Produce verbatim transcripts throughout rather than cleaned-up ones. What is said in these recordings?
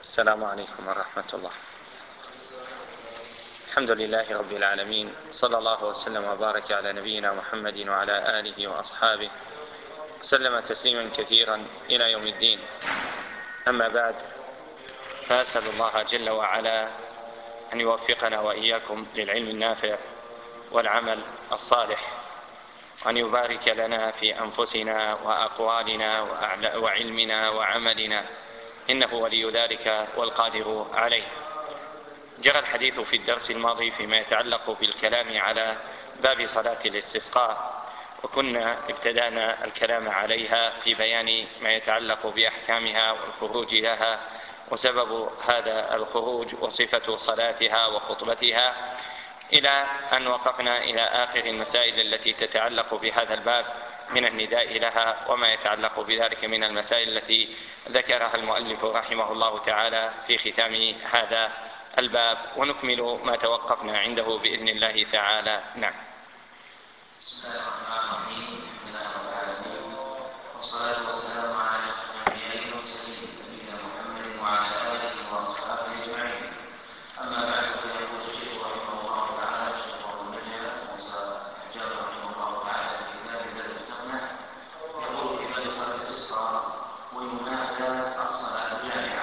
السلام عليكم ورحمة الله. الحمد لله رب العالمين، صلى الله وسلم وبارك على نبينا محمد وعلى آله وأصحابه وسلم تسليما كثيرا إلى يوم الدين. أما بعد، فأسأل الله جل وعلا أن يوفقنا وإياكم للعلم النافع والعمل الصالح، وأن يبارك لنا في أنفسنا وأقوالنا وعلمنا وعملنا، إنه ولي ذلك والقادر عليه. جرى الحديث في الدرس الماضي فيما يتعلق بالكلام على باب صلاة الاستسقاء، وكنا ابتدأنا الكلام عليها في بيان ما يتعلق بأحكامها والخروج لها وسبب هذا الخروج وصفة صلاتها وخطبتها، إلى أن وقفنا إلى آخر المسائل التي تتعلق بهذا الباب من النداء لها وما يتعلق بذلك من المسائل التي ذكرها المؤلف رحمه الله تعالى في ختام هذا الباب، ونكمل ما توقفنا عنده بإذن الله تعالى. نعم. بسم الله الرحمن الرحيم. الحمد لله رب العالمين، والصلاة والسلام على الأنبياء والمرسلين نبينا محمد وعلى آله وأصحابه أجمعين. أما بعد، فيقول الشيخ رحمه الله تعالى الشيخ أبو المنيع موسى الحجاج رحمه الله تعالى في كتاب زاد المستغنى، يقول في باب صلاة الاستسقاء: وينادى الصلاة جامعة.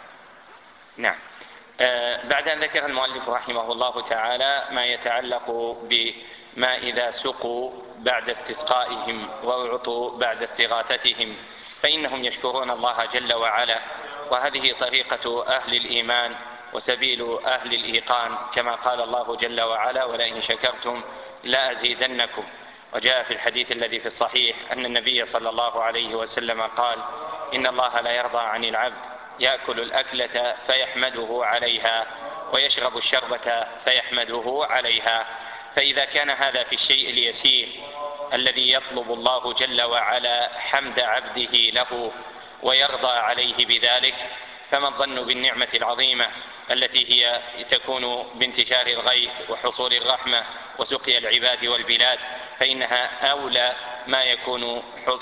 نعم. آه بعد أن ذكر المؤلف رحمه الله تعالى ما يتعلق بما إذا سقوا بعد استسقائهم وأعطوا بعد استغاثتهم فإنهم يشكرون الله جل وعلا، وهذه طريقة أهل الإيمان وسبيل أهل الإيقان، كما قال الله جل وعلا: ولئن شكرتم لأزيدنكم. وجاء في الحديث الذي في الصحيح أن النبي صلى الله عليه وسلم قال: إن الله لا يرضى عن العبد يأكل الأكلة فيحمده عليها ويشرب الشربة فيحمده عليها. فإذا كان هذا في الشيء اليسير الذي يطلب الله جل وعلا حمد عبده له ويرضى عليه بذلك، فما الظن بالنعمة العظيمة التي هي تكون بانتشار الغيث وحصول الرحمة وسقيا العباد والبلاد، فإنها أولى ما يكون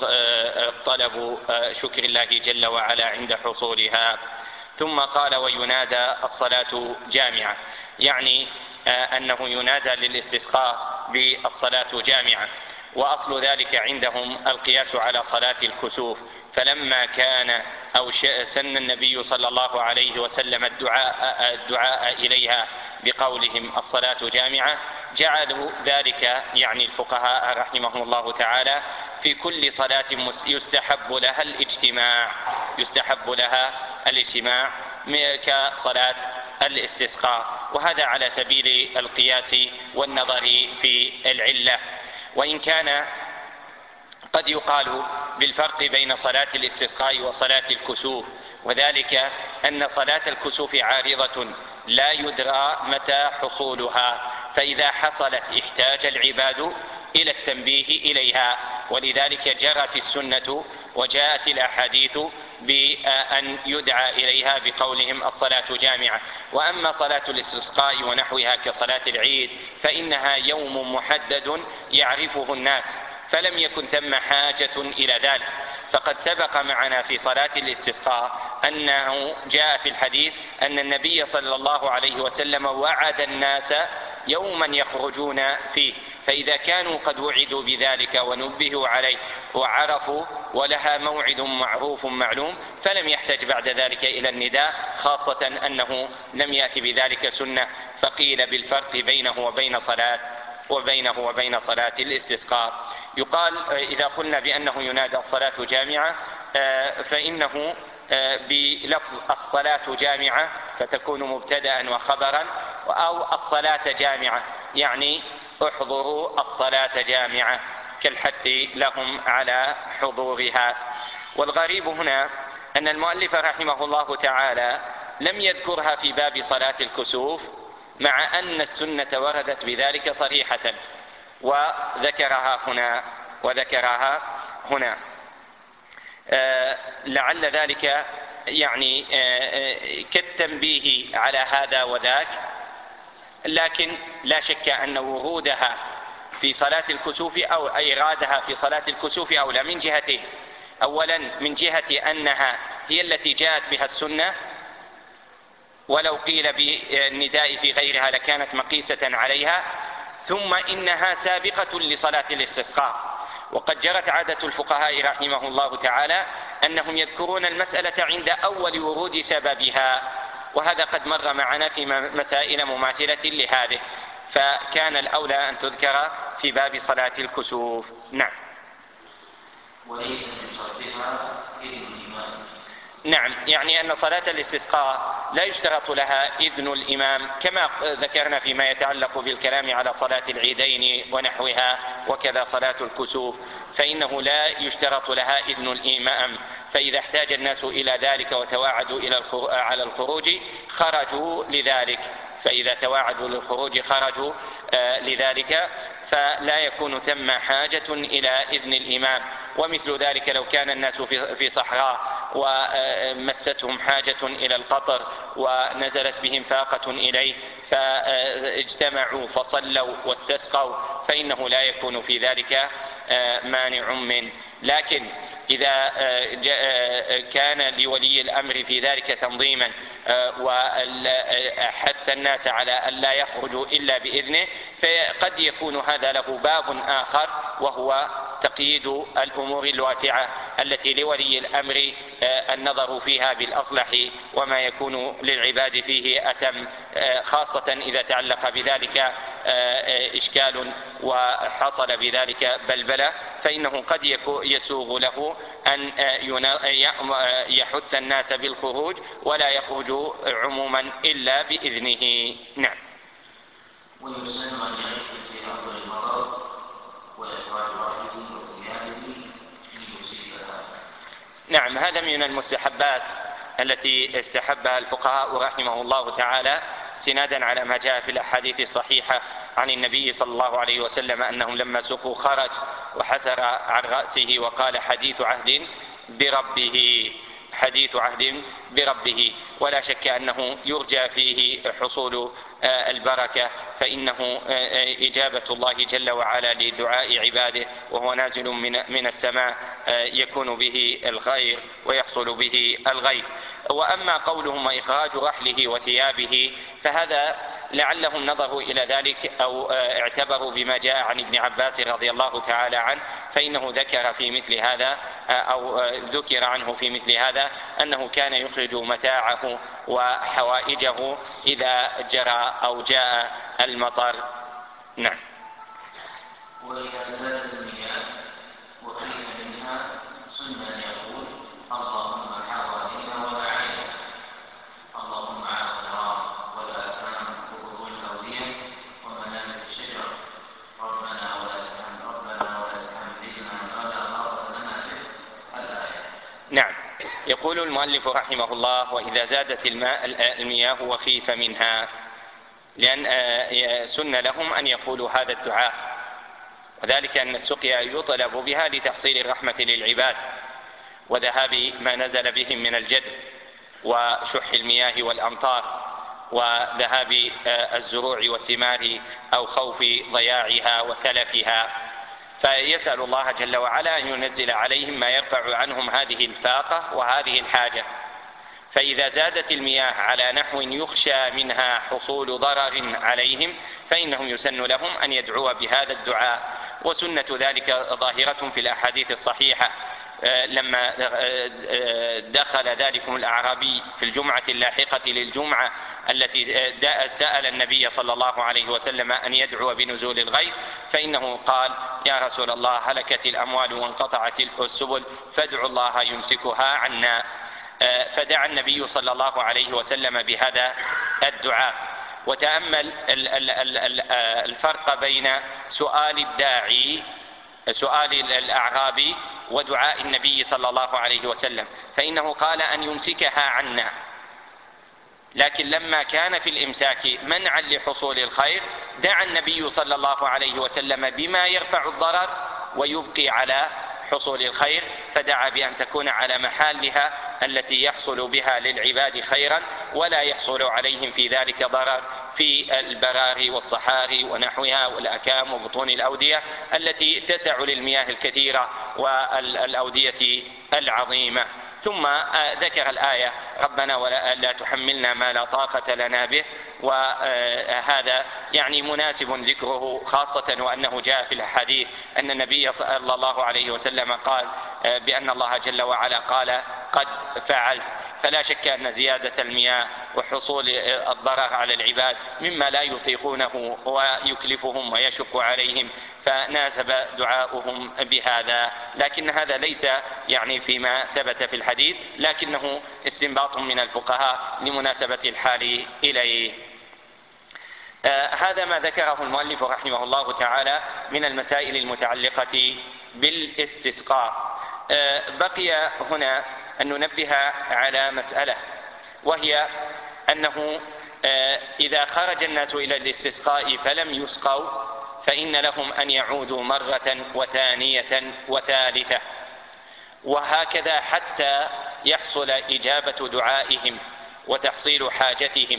طلب شكر الله جل وعلا عند حصولها. ثم قال: وينادى الصلاة جامعة، يعني أنه ينادى للاستسقاء بالصلاة جامعة. وأصل ذلك عندهم القياس على صلاة الكسوف، فلما كان أو سن النبي صلى الله عليه وسلم الدعاء, الدعاء إليها بقولهم الصلاة جامعة، جعلوا ذلك يعني الفقهاء رحمهم الله تعالى في كل صلاة يستحب لها الاجتماع يستحب لها الاجتماع كصلاة الاستسقاء، وهذا على سبيل القياس والنظر في العلة. وإن كان قد يقال بالفرق بين صلاة الاستسقاء وصلاة الكسوف، وذلك أن صلاة الكسوف عارضة لا يدرى متى حصولها، فإذا حصلت احتاج العباد إلى التنبيه إليها، ولذلك جرت السنة وجاءت الأحاديث بأن يدعى إليها بقولهم الصلاة جامعة. وأما صلاة الاستسقاء ونحوها كصلاة العيد فإنها يوم محدد يعرفه الناس، فلم يكن ثم حاجة إلى ذلك. فقد سبق معنا في صلاة الاستسقاء أنه جاء في الحديث أن النبي صلى الله عليه وسلم وعد الناس يوما يخرجون فيه، فإذا كانوا قد وعدوا بذلك ونبهوا عليه وعرفوا ولها موعد معروف معلوم، فلم يحتج بعد ذلك إلى النداء، خاصة أنه لم يأتي بذلك سنة. فقيل بالفرق بينه وبين صلاة وبينه وبين صلاة الاستسقاء. يقال إذا قلنا بأنه ينادى الصلاة جامعة فإنه بلفظ الصلاة جامعة فتكون مبتدأ وخبرا، أو الصلاة جامعة يعني احضروا الصلاة جامعة، كالحث لهم على حضورها. والغريب هنا أن المؤلف رحمه الله تعالى لم يذكرها في باب صلاة الكسوف، مع أن السنة وردت بذلك صريحة، وذكرها هنا وذكرها هنا آه لعل ذلك يعني آه كالتنبيه على هذا وذاك، لكن لا شك أن ورودها في صلاة الكسوف أو إيرادها في صلاة الكسوف أولى من جهتين: أولا من جهة أنها هي التي جاءت بها السنة، ولو قيل بالنداء في غيرها لكانت مقيسة عليها. ثم إنها سابقة لصلاة الاستسقاء، وقد جرت عادة الفقهاء رحمه الله تعالى أنهم يذكرون المسألة عند أول ورود سببها، وهذا قد مر معنا في مسائل مماثلة لهذه، فكان الأولى أن تذكر في باب صلاة الكسوف. نعم. وليس من شرطها إذن الإمام. نعم، يعني أن صلاة الاستسقاء لا يشترط لها إذن الإمام، كما ذكرنا فيما يتعلق بالكلام على صلاة العيدين ونحوها، وكذا صلاة الكسوف فإنه لا يشترط لها إذن الإمام، فإذا احتاج الناس إلى ذلك وتواعدوا إلى على الخروج خرجوا لذلك، فإذا تواعدوا للخروج خرجوا آه لذلك، فلا يكون ثم حاجة إلى إذن الإمام. ومثل ذلك لو كان الناس في صحراء ومستهم حاجة إلى القطر ونزلت بهم فاقة إليه فاجتمعوا فصلوا واستسقوا فإنه لا يكون في ذلك مانع منه. لكن إذا كان لولي الأمر في ذلك تنظيما وحث الناس على أن لا يخرجوا إلا بإذنه، فقد يكون هذا له باب آخر، وهو تقييد الأمور الواسعة التي لولي الأمر النظر فيها بالأصلح وما يكون للعباد فيه أتم، خاصة إذا تعلق بذلك إشكال وحصل بذلك بلبلة، فإنه قد يسوغ له أن يحث الناس بالخروج ولا يخرج عموما إلا بإذنه. نعم. ويسن أن يعيش في أرض المرض وإخراج رأيه وثيابه ليصيبها. نعم، هذا من المستحبات التي استحبها الفقهاء رحمه الله تعالى استنادا على ما جاء في الأحاديث الصحيحة عن النبي صلى الله عليه وسلم أنهم لما سقوا خرج وحسر عن رأسه وقال حديث عهد بربه، حديث عهد بربه، ولا شك أنه يرجى فيه حصول البركة، فإنه إجابة الله جل وعلا لدعاء عباده وهو نازل من السماء يكون به الخير ويحصل به الغيث. وأما قولهم إخراج رحله وثيابه فهذا لعلهم نظروا إلى ذلك أو اعتبروا بما جاء عن ابن عباس رضي الله تعالى عنه، فإنه ذكر في مثل هذا أو ذكر عنه في مثل هذا أنه كان يخرج متاعه وحوائجه إذا جرى أو جاء المطر. نعم. وإذا زادت المياه وقيل منها سنة أن يقول اللهم حوالينا ولا علينا، اللهم على الغرام والآثام وبطون الأودية ومنابت الشجر، ربنا ولا تحمل ربنا ولا تحملنا ما لا طاقة لنا به. الآية. نعم. يقول المؤلف رحمه الله: وإذا زادت الماء المياه وخيف منها، لأن سن لهم أن يقولوا هذا الدعاء، وذلك أن السقيا يطلب بها لتحصيل الرحمة للعباد وذهاب ما نزل بهم من الجدب وشح المياه والأمطار وذهاب الزروع والثمار أو خوف ضياعها وتلفها، فيسأل الله جل وعلا أن ينزل عليهم ما يرفع عنهم هذه الفاقة وهذه الحاجة. فإذا زادت المياه على نحو يخشى منها حصول ضرر عليهم فإنهم يسن لهم أن يدعوا بهذا الدعاء، وسنة ذلك ظاهرة في الأحاديث الصحيحة. لما دخل ذلكم الأعرابي في الجمعة اللاحقة للجمعة التي سأل النبي صلى الله عليه وسلم أن يدعو بنزول الغيث، فإنه قال: يا رسول الله، هلكت الأموال وانقطعت السبل فادعوا الله يمسكها عنا. فدعا النبي صلى الله عليه وسلم بهذا الدعاء. وتأمل الفرق بين سؤال الداعي سؤال الأعرابي ودعاء النبي صلى الله عليه وسلم، فإنه قال أن يمسكها عنا، لكن لما كان في الإمساك منعا لحصول الخير دعا النبي صلى الله عليه وسلم بما يرفع الضرر ويبقي على حصول الخير، فدعا بأن تكون على محلها التي يحصل بها للعباد خيرا ولا يحصل عليهم في ذلك ضرر في البراري والصحاري ونحوها والأكام وبطون الأودية التي تسع للمياه الكثيرة والأودية العظيمة. ثم ذكر الآية ربنا ولا لا تحملنا ما لا طاقة لنا به، وهذا يعني مناسب ذكره خاصة وأنه جاء في الحديث أن النبي صلى الله عليه وسلم قال بأن الله جل وعلا قال قد فعلت. فلا شك أن زيادة المياه وحصول الضرر على العباد مما لا يطيقونه ويكلفهم ويشق عليهم، فناسب دعاؤهم بهذا، لكن هذا ليس يعني فيما ثبت في الحديث، لكنه استنباط من الفقهاء لمناسبة الحال إليه. آه هذا ما ذكره المؤلف رحمه الله تعالى من المسائل المتعلقة بالاستسقاء. آه بقي هنا أن ننبه على مسألة، وهي أنه آه إذا خرج الناس إلى الاستسقاء فلم يسقوا فإن لهم أن يعودوا مرة وثانية وثالثة، وهكذا حتى يحصل إجابة دعائهم وتحصيل حاجتهم.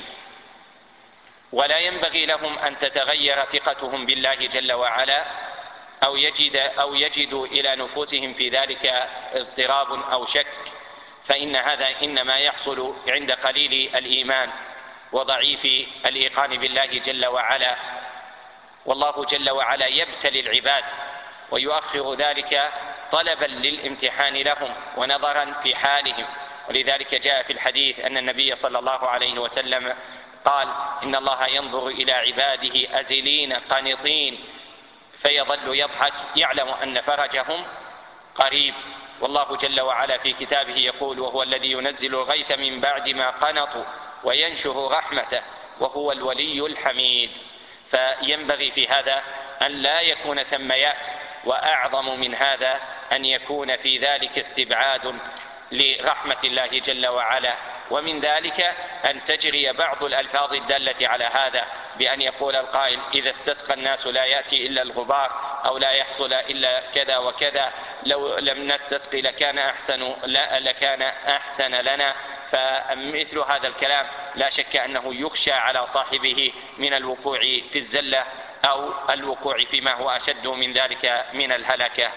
ولا ينبغي لهم أن تتغير ثقتهم بالله جل وعلا أو يجد أو يجدوا إلى نفوسهم في ذلك اضطراب أو شك، فإن هذا إنما يحصل عند قليل الإيمان وضعيف الإيقان بالله جل وعلا. والله جل وعلا يبتلي العباد ويؤخر ذلك طلبا للامتحان لهم ونظرا في حالهم، ولذلك جاء في الحديث أن النبي صلى الله عليه وسلم قال إن الله ينظر إلى عباده أزلين قانطين فيظل يضحك يعلم أن فرجهم قريب. والله جل وعلا في كتابه يقول وهو الذي ينزل الغيث من بعد ما قنطوا وينشر رحمته وهو الولي الحميد. فينبغي في هذا أن لا يكون ثم يأس، وأعظم من هذا أن يكون في ذلك استبعاد لرحمة الله جل وعلا. ومن ذلك أن تجري بعض الألفاظ الدالة على هذا، بأن يقول القائل إذا استسقى الناس لا يأتي إلا الغبار، أو لا يحصل إلا كذا وكذا، لو لم نستسقي لكان أحسن لا لكان أحسن لنا. فمثل هذا الكلام لا شك أنه يخشى على صاحبه من الوقوع في الزلة أو الوقوع فيما هو أشد من ذلك من الهلكة.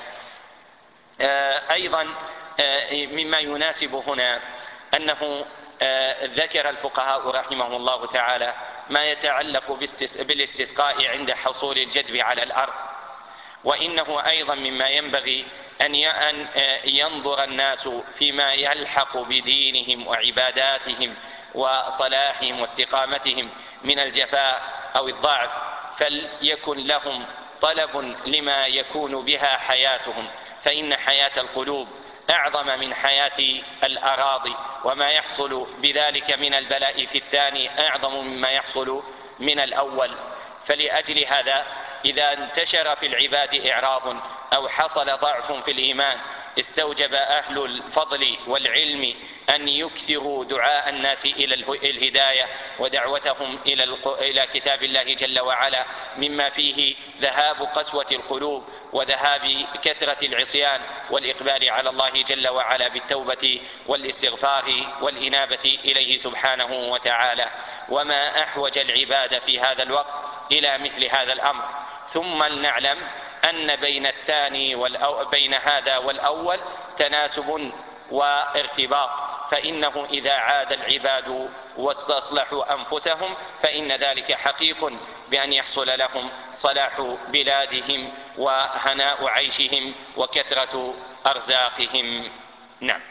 أيضا مما يناسب هنا أنه ذكر الفقهاء رحمهم الله تعالى ما يتعلق بالاستسقاء عند حصول الجدب على الأرض، وإنه أيضا مما ينبغي أن ينظر الناس فيما يلحق بدينهم وعباداتهم وصلاحهم واستقامتهم من الجفاء أو الضعف، فليكن لهم طلب لما يكون بها حياتهم، فإن حياة القلوب أعظم من حياة الأراضي، وما يحصل بذلك من البلاء في الثاني أعظم مما يحصل من الأول. فلأجل هذا إذا انتشر في العباد إعراض أو حصل ضعف في الإيمان استوجب أهل الفضل والعلم أن يكثروا دعاء الناس إلى الهداية ودعوتهم إلى كتاب الله جل وعلا، مما فيه ذهاب قسوة القلوب وذهاب كثرة العصيان والإقبال على الله جل وعلا بالتوبة والاستغفار والإنابة إليه سبحانه وتعالى. وما أحوج العباد في هذا الوقت إلى مثل هذا الأمر. ثم لنعلم أن بين الثاني والأو... بين هذا والأول تناسب وارتباط، فإنه إذا عاد العباد واستصلحوا أنفسهم فإن ذلك حقيق بأن يحصل لهم صلاح بلادهم وهناء عيشهم وكثرة أرزاقهم. نعم.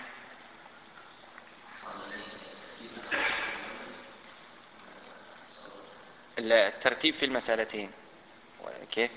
الترتيب في المسألتين كيف؟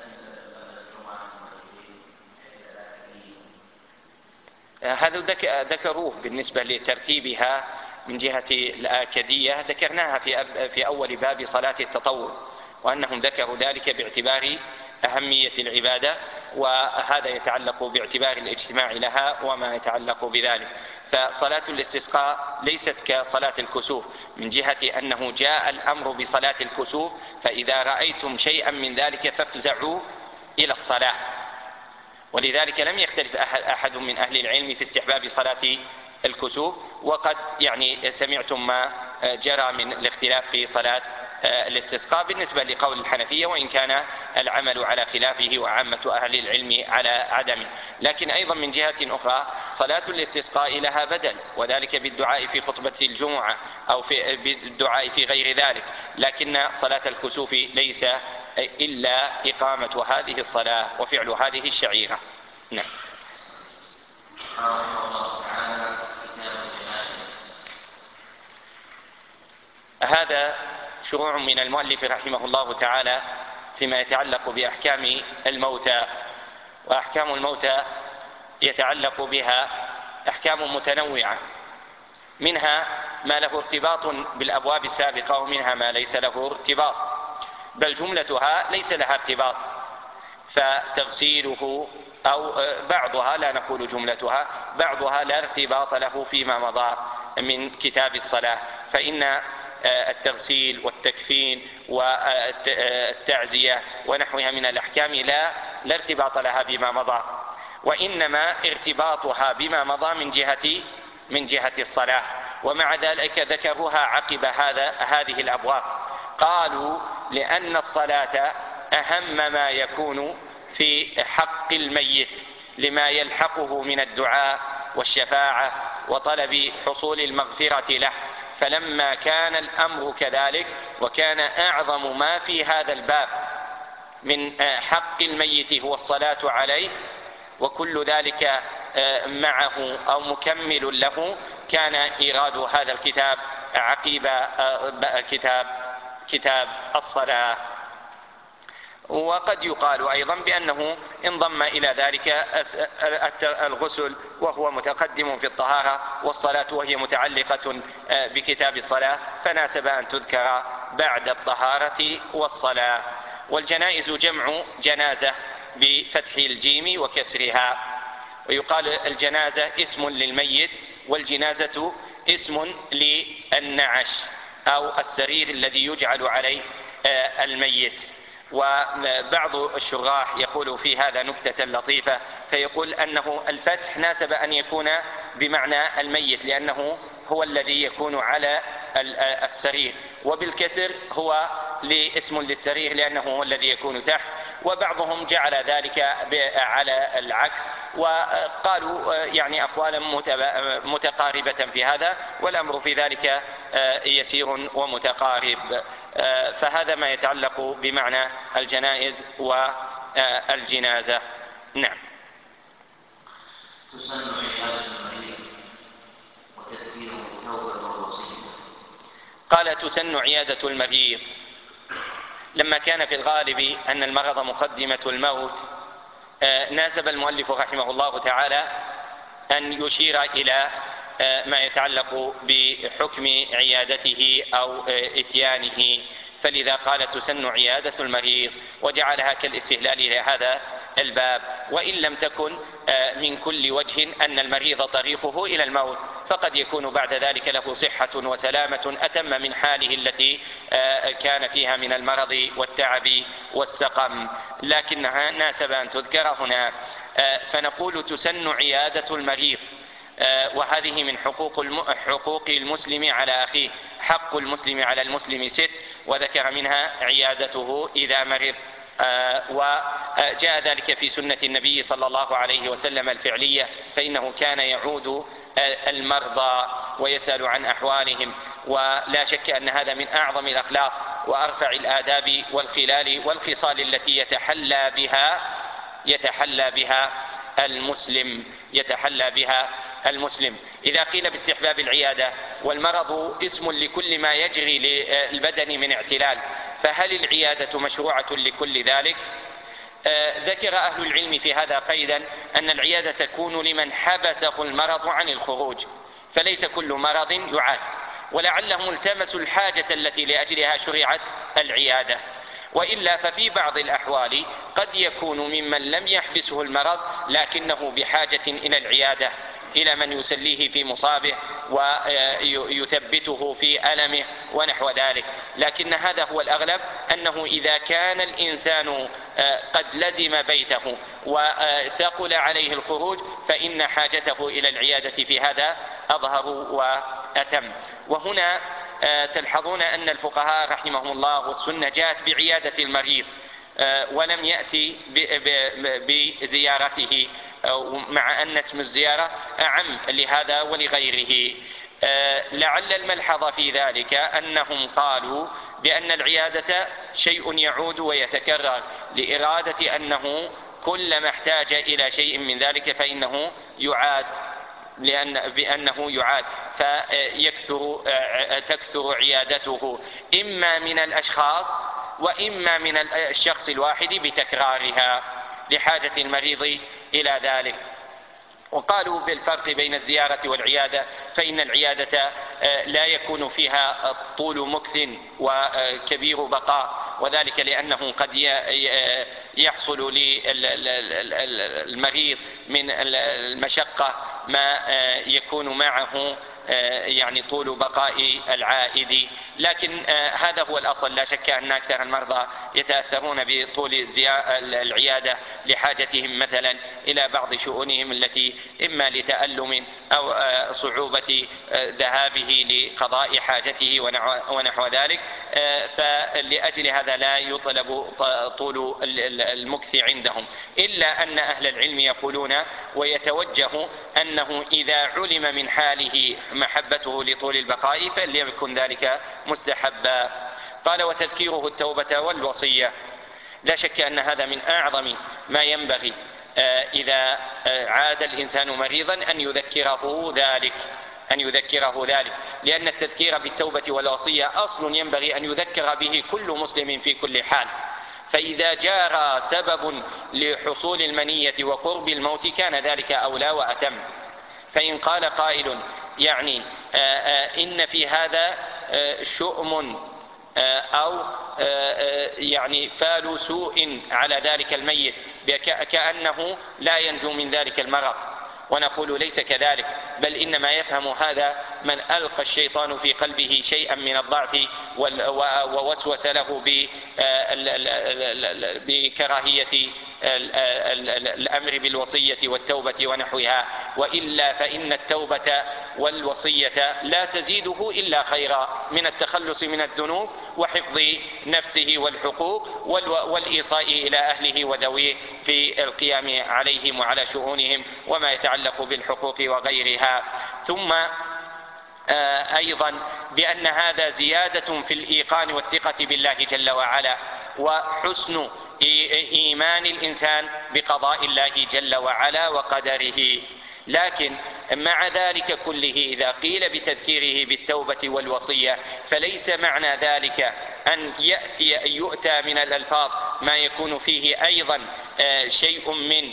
هذا ذكروه بالنسبة لترتيبها من جهة الآكدية، ذكرناها في في أول باب صلاة التطوع، وأنهم ذكروا ذلك باعتبار أهمية العبادة، وهذا يتعلق باعتبار الاجتماع لها وما يتعلق بذلك. فصلاة الاستسقاء ليست كصلاة الكسوف من جهة أنه جاء الأمر بصلاة الكسوف، فإذا رأيتم شيئا من ذلك فافزعوا إلى الصلاة. ولذلك لم يختلف أحد من أهل العلم في استحباب صلاة الكسوف، وقد يعني سمعتم ما جرى من الاختلاف في صلاة الاستسقاء بالنسبة لقول الحنفية، وإن كان العمل على خلافه وعامة أهل العلم على عدمه. لكن أيضا من جهة أخرى صلاة الاستسقاء لها بدل، وذلك بالدعاء في خطبة الجمعة أو في بالدعاء في غير ذلك، لكن صلاة الكسوف ليس إلا إقامة هذه الصلاة وفعل هذه الشعيرة. نعم. هذا شروع من المؤلف رحمه الله تعالى فيما يتعلق بأحكام الموتى، وأحكام الموتى يتعلق بها أحكام متنوعة، منها ما له ارتباط بالأبواب السابقة ومنها ما ليس له ارتباط، بل جملتها ليس لها ارتباط، فتغسيله أو بعضها، لا نقول جملتها، بعضها لا ارتباط له فيما مضى من كتاب الصلاة، فإن التغسيل والتكفين والتعزية ونحوها من الأحكام لا لا ارتباط لها بما مضى، وإنما ارتباطها بما مضى من جهة من جهة الصلاة. ومع ذلك ذكروها عقب هذا هذه الأبواب، قالوا لأن الصلاة أهم ما يكون في حق الميت لما يلحقه من الدعاء والشفاعة وطلب حصول المغفرة له، فلما كان الأمر كذلك وكان أعظم ما في هذا الباب من حق الميت هو الصلاة عليه، وكل ذلك معه أو مكمل له، كان إيراد هذا الكتاب عقيب كتاب كتاب الصلاة. وقد يقال أيضا بأنه انضم إلى ذلك الغسل وهو متقدم في الطهارة، والصلاة وهي متعلقة بكتاب الصلاة، فناسب أن تذكر بعد الطهارة والصلاة. والجنائز جمع جنازة بفتح الجيم وكسرها، ويقال الجنازة اسم للميت، والجنازة اسم للنعش أو السرير الذي يجعل عليه الميت. وبعض الشراح يقول في هذا نكتة لطيفة، فيقول أنه الفتح ناسب أن يكون بمعنى الميت لأنه هو الذي يكون على السرير، وبالكسر هو لاسم للسرير لأنه هو الذي يكون تحت، وبعضهم جعل ذلك على العكس، وقالوا يعني أقوالا متقاربة في هذا، والأمر في ذلك يسير ومتقارب. فهذا ما يتعلق بمعنى الجنائز والجنازة. نعم. قال تسن عيادة المريض. لما كان في الغالب أن المرض مقدمة الموت، ناسب المؤلف رحمه الله تعالى أن يشير إلى ما يتعلق بحكم عيادته أو إتيانه، فلذا قال تسن عيادة المريض، وجعلها كالاستهلال لهذا الباب، وإن لم تكن من كل وجه أن المريض طريقه إلى الموت، فقد يكون بعد ذلك له صحة وسلامة أتم من حاله التي كان فيها من المرض والتعب والسقم، لكنها ناسب أن تذكر هنا. فنقول تسن عيادة المريض، وهذه من حقوق حقوق المسلم على أخيه. حق المسلم على المسلم ست، وذكر منها عيادته إذا مرض، وجاء ذلك في سنة النبي صلى الله عليه وسلم الفعلية، فإنه كان يعود المرضى ويسأل عن أحوالهم، ولا شك أن هذا من أعظم الأخلاق وأرفع الآداب والخلال والخصال التي يتحلى بها يتحلى بها المسلم يتحلى بها المسلم. إذا قيل باستحباب العيادة والمرض اسم لكل ما يجري للبدن من اعتلال، فهل العيادة مشروعة لكل ذلك؟ آه ذكر أهل العلم في هذا قيدا أن العيادة تكون لمن حبسه المرض عن الخروج، فليس كل مرض يعاد، ولعلهم التمسوا الحاجة التي لأجلها شرعت العيادة، وإلا ففي بعض الأحوال قد يكون ممن لم يحبسه المرض لكنه بحاجة إلى العيادة، إلى من يسليه في مصابه ويثبته في ألمه ونحو ذلك. لكن هذا هو الأغلب، أنه إذا كان الإنسان قد لزم بيته وثقل عليه الخروج فإن حاجته إلى العيادة في هذا أظهر وأتم. وهنا تلحظون أن الفقهاء رحمهم الله والسنة جاءت بعيادة المريض ولم يأتي بزيارته، مع أن اسم الزيارة أعم لهذا ولغيره. لعل الملحظ في ذلك أنهم قالوا بأن العيادة شيء يعود ويتكرر، لإرادة أنه كلما احتاج إلى شيء من ذلك فإنه يعاد، لأن بأنه يعاد فيكثر تكثر عيادته إما من الأشخاص وإما من الشخص الواحد بتكرارها لحاجة المريض إلى ذلك. وقالوا بالفرق بين الزيارة والعيادة، فإن العيادة لا يكون فيها طول مكث وكبير بقاء، وذلك لأنه قد يحصل للمريض من المشقة ما يكون معه يعني طول بقاء العائد. لكن هذا هو الأصل، لا شك أن أكثر المرضى يتأثرون بطول العيادة لحاجتهم مثلا إلى بعض شؤونهم التي إما لتألم أو صعوبة ذهابه لقضاء حاجته ونحو ذلك، فلأجل هذا لا يطلب طول المكث عندهم، إلا أن أهل العلم يقولون ويتوجه أنه إذا علم من حاله محبته لطول البقاء فليكن ذلك مستحبا. قال وتذكيره التوبة والوصية، لا شك أن هذا من أعظم ما ينبغي إذا عاد الإنسان مريضا أن يذكره ذلك أن يذكره ذلك لأن التذكير بالتوبة والوصية أصل ينبغي أن يذكر به كل مسلم في كل حال، فإذا جار سبب لحصول المنية وقرب الموت كان ذلك أولى وأتم. فإن قال قائل يعني إن في هذا شؤم أو يعني فال سوء على ذلك الميت كأنه لا ينجو من ذلك المرض، ونقول ليس كذلك، بل إنما يفهم هذا من ألقى الشيطان في قلبه شيئا من الضعف ووسوس له بكراهية الأمر بالوصية والتوبة ونحوها، وإلا فإن التوبة والوصية لا تزيده إلا خيرا من التخلص من الذنوب وحفظ نفسه والحقوق والإيصاء إلى أهله وذويه في القيام عليهم وعلى شؤونهم وما يتعلق بالحقوق وغيرها. ثم أيضا بأن هذا زيادة في الإيقان والثقة بالله جل وعلا وحسن إيمان الإنسان بقضاء الله جل وعلا وقدره. لكن مع ذلك كله إذا قيل بتذكيره بالتوبة والوصية فليس معنى ذلك أن يأتي أن يؤتى من الألفاظ ما يكون فيه أيضا شيء من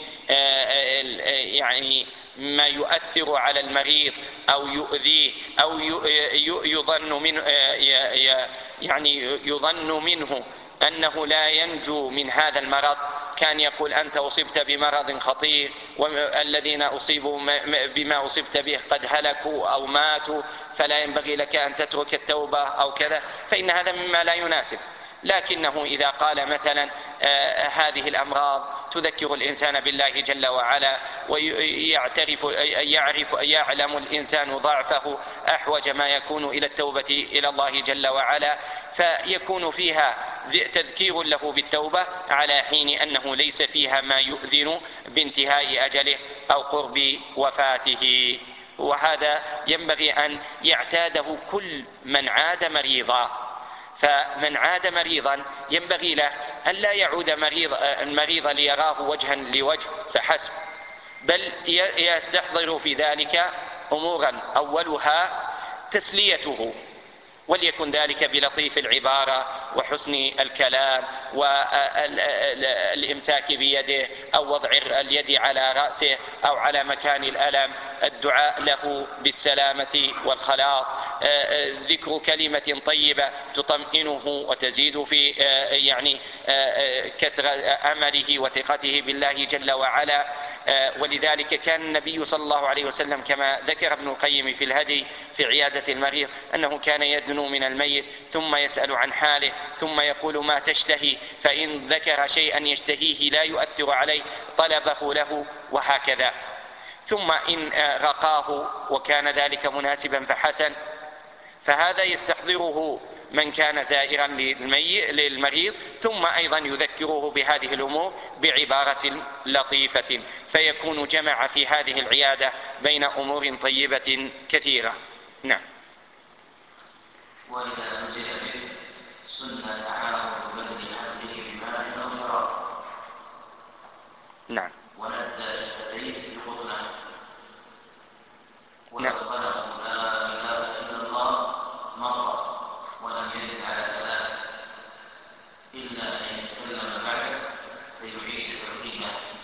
يعني ما يؤثر على المريض أو يؤذيه أو يظن منه يعني يظن منه أنه لا ينجو من هذا المرض، كان يقول أنت أصبت بمرض خطير والذين أصيبوا بما أصبت به قد هلكوا أو ماتوا فلا ينبغي لك أن تترك التوبة أو كذا، فإن هذا مما لا يناسب. لكنه إذا قال مثلا آه هذه الأمراض تذكر الإنسان بالله جل وعلا ويعترف يعرف يعلم الإنسان ضعفه أحوج ما يكون إلى التوبة إلى الله جل وعلا، فيكون فيها تذكير له بالتوبة على حين أنه ليس فيها ما يؤذن بانتهاء أجله أو قرب وفاته. وهذا ينبغي أن يعتاده كل من عاد مريضا، فمن عاد مريضا ينبغي له أن لا يعود مريض المريض ليراه وجها لوجه فحسب، بل يستحضر في ذلك أمورا أولها تسليته، وليكن ذلك بلطيف العبارة وحسن الكلام والإمساك بيده أو وضع اليد على رأسه أو على مكان الألم، الدعاء له بالسلامة والخلاص، ذكر كلمة طيبة تطمئنه وتزيد في يعني كثر أمله وثقته بالله جل وعلا. ولذلك كان النبي صلى الله عليه وسلم كما ذكر ابن القيم في الهدي في عيادة المريض أنه كان يدنو من الميت ثم يسأل عن حاله ثم يقول ما تشتهي، فإن ذكر شيئا يشتهيه لا يؤثر عليه طلبه له وهكذا. ثم إن رقاه وكان ذلك مناسبا فحسن، فهذا يستحضره من كان زائرا للمريض، ثم أيضا يذكره بهذه الأمور بعبارة لطيفة، فيكون جمع في هذه العيادة بين أمور طيبة كثيرة. نعم. وإذا نزل به سنة تعاون بين عبده بمال أو شراب. نعم. وندى شفتيه بحضنه. نعم. ولو لا إله إلا الله مرة ولم يزد على ثلاث إلا أن يتكلم بعده فيعيد التوحيد.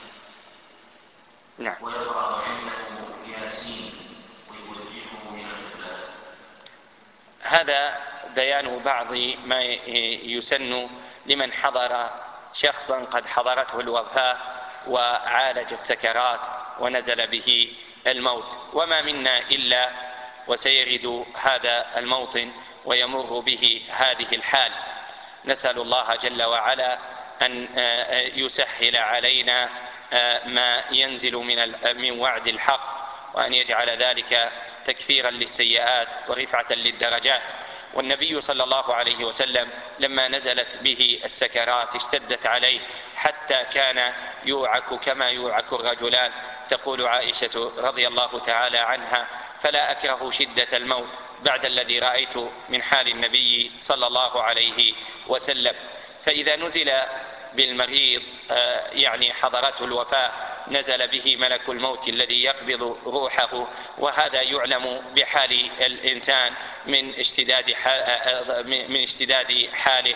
نعم. ويقرأ عنده ياسين ويوجهه إلى القبلة. هذا بيان بعض ما يسن لمن حضر شخصا قد حضرته الوفاة وعالج السكرات ونزل به الموت، وما منا إلا وسيرد هذا الموطن ويمر به هذه الحال. نسأل الله جل وعلا أن يسهل علينا ما ينزل من وعد الحق، وأن يجعل ذلك تكفيرا للسيئات ورفعة للدرجات. والنبي صلى الله عليه وسلم لما نزلت به السكرات اشتدت عليه حتى كان يوعك كما يوعك الرجلان. تقول عائشة رضي الله تعالى عنها: فلا أكره شدة الموت بعد الذي رأيت من حال النبي صلى الله عليه وسلم. فإذا نزل بالمريض يعني حضرته الوفاة نزل به ملك الموت الذي يقبض روحه، وهذا يعلم بحال الإنسان من اشتداد من اشتداد حاله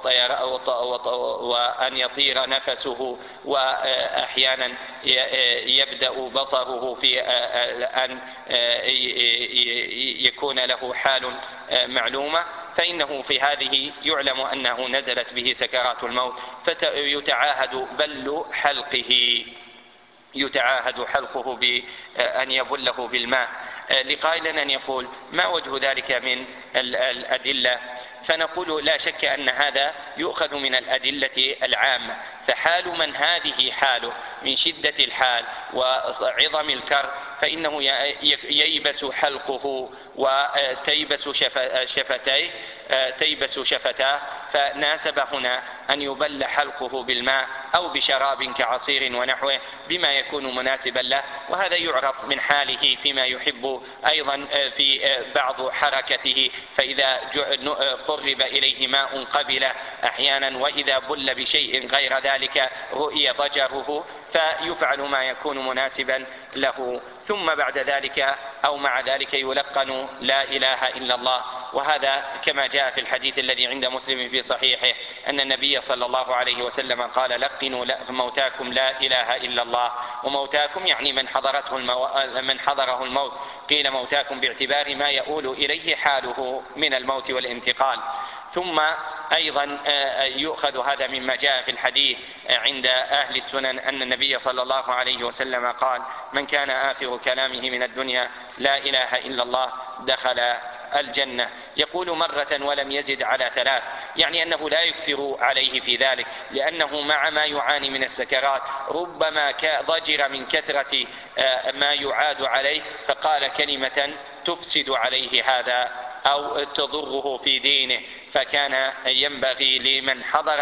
وأن يطير نفسه، وأحيانا يبدأ بصره في أن يكون له حال معلومة، فإنه في هذه يعلم أنه نزلت به سكرات الموت، فيتعاهد بل حلقه يتعاهد حلقه بأن يبله بالماء. لقائل أن يقول: ما وجه ذلك من الأدلة؟ فنقول: لا شك أن هذا يؤخذ من الأدلة العامة، فحال من هذه حاله من شدة الحال وعظم الكر فإنه ييبس حلقه وتيبس شفتيه تيبس شفتاه، فناسب هنا أن يبل حلقه بالماء أو بشراب كعصير ونحوه بما يكون مناسبا له. وهذا يعرف من حاله فيما يحب أيضا في بعض حركته، فإذا قرب إليه ماء قبله أحيانا، وإذا بل بشيء غير ذلك رؤي ضجره، فيفعل ما يكون مناسبا له. ثم بعد ذلك أو مع ذلك يلقن لا إله إلا الله. وهذا كما جاء في الحديث الذي عند مسلم في صحيحه أن النبي صلى الله عليه وسلم قال: لقنوا موتاكم لا إله إلا الله. وموتاكم يعني من حضرته المو... من حضره الموت. قيل موتاكم باعتبار ما يؤول إليه حاله من الموت والانتقال. ثم أيضا يؤخذ هذا مما جاء في الحديث عند أهل السنن أن النبي صلى الله عليه وسلم قال: من كان آخر كلامه من الدنيا لا إله إلا الله دخل الجنة. يقول مرة ولم يزد على ثلاث، يعني أنه لا يكثر عليه في ذلك، لأنه مع ما يعاني من السكرات ربما ضجر من كثرة ما يعاد عليه فقال كلمة تفسد عليه هذا أو تضره في دينه، فكان ينبغي لمن حضر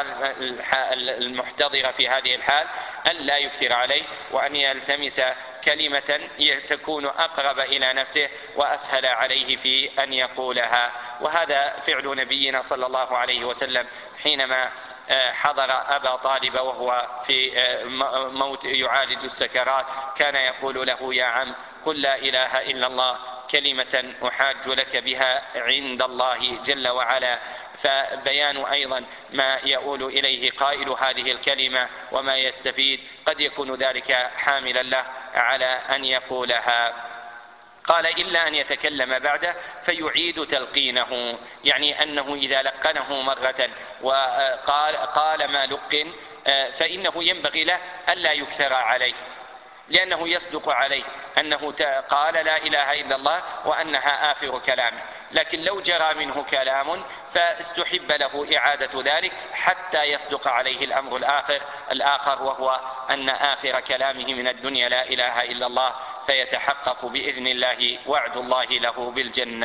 المحتضر في هذه الحال أن لا يكثر عليه، وأن يلتمس كلمة تكون أقرب إلى نفسه وأسهل عليه في أن يقولها. وهذا فعل نبينا صلى الله عليه وسلم حينما حضر أبا طالب وهو في موت يعالج السكرات، كان يقول له: يا عم قل لا إله إلا الله كلمة أحاج لك بها عند الله جل وعلا. فبيان أيضا ما يؤول إليه قائل هذه الكلمة وما يستفيد، قد يكون ذلك حاملا له على أن يقولها. قال: إلا أن يتكلم بعده فيعيد تلقينه، يعني أنه إذا لقنه مرة وقال قال ما لقن فإنه ينبغي له ألا يكثر عليه، لأنه يصدق عليه أنه قال لا إله إلا الله وأنها آخر كلامه. لكن لو جرى منه كلام فاستحب له إعادة ذلك حتى يصدق عليه الأمر الآخر الآخر وهو أن آخر كلامه من الدنيا لا إله إلا الله، فيتحقق بإذن الله وعد الله له بالجنة.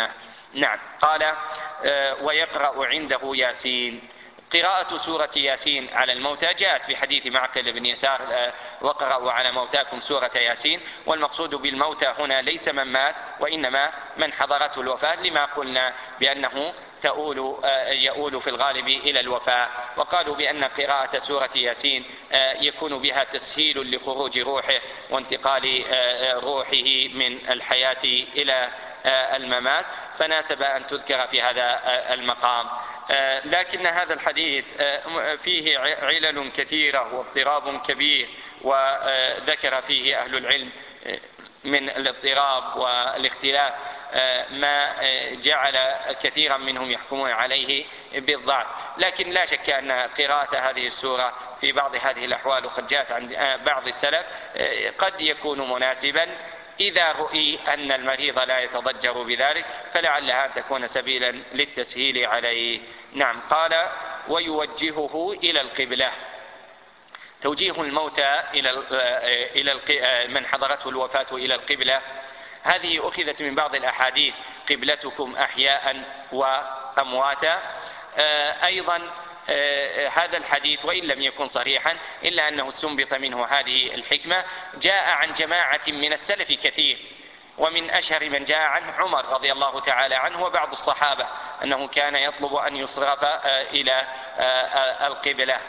نعم. قال ويقرأ عنده ياسين. قراءة سورة ياسين على الموتى جاءت في حديث معقل بن يسار وقرأوا على موتاكم سورة ياسين، والمقصود بالموتى هنا ليس من مات وإنما من حضرته الوفاة، لما قلنا بأنه تؤول يؤول في الغالب إلى الوفاة. وقالوا بأن قراءة سورة ياسين يكون بها تسهيل لخروج روحه وانتقال روحه من الحياة إلى الممات، فناسب أن تذكر في هذا المقام. لكن هذا الحديث فيه علل كثيرة واضطراب كبير، وذكر فيه أهل العلم من الاضطراب والاختلاف ما جعل كثيرا منهم يحكمون عليه بالضعف. لكن لا شك أن قراءة هذه السورة في بعض هذه الأحوال، وقد جاءت عن بعض السلف، قد يكون مناسبا إذا رؤي أن المريض لا يتضجر بذلك، فلعلها أن تكون سبيلا للتسهيل عليه. نعم. قال ويوجهه إلى القبلة. توجيه الموتى إلى إلى من حضرته الوفاة إلى القبلة، هذه أخذت من بعض الأحاديث: قبلتكم أحياء وأمواتا. أيضا هذا الحديث وإن لم يكن صريحا إلا أنه استنبط منه هذه الحكمة. جاء عن جماعة من السلف كثير، ومن أشهر من جاء عنه عمر رضي الله تعالى عنه وبعض الصحابة أنه كان يطلب أن يصرف إلى القبلة،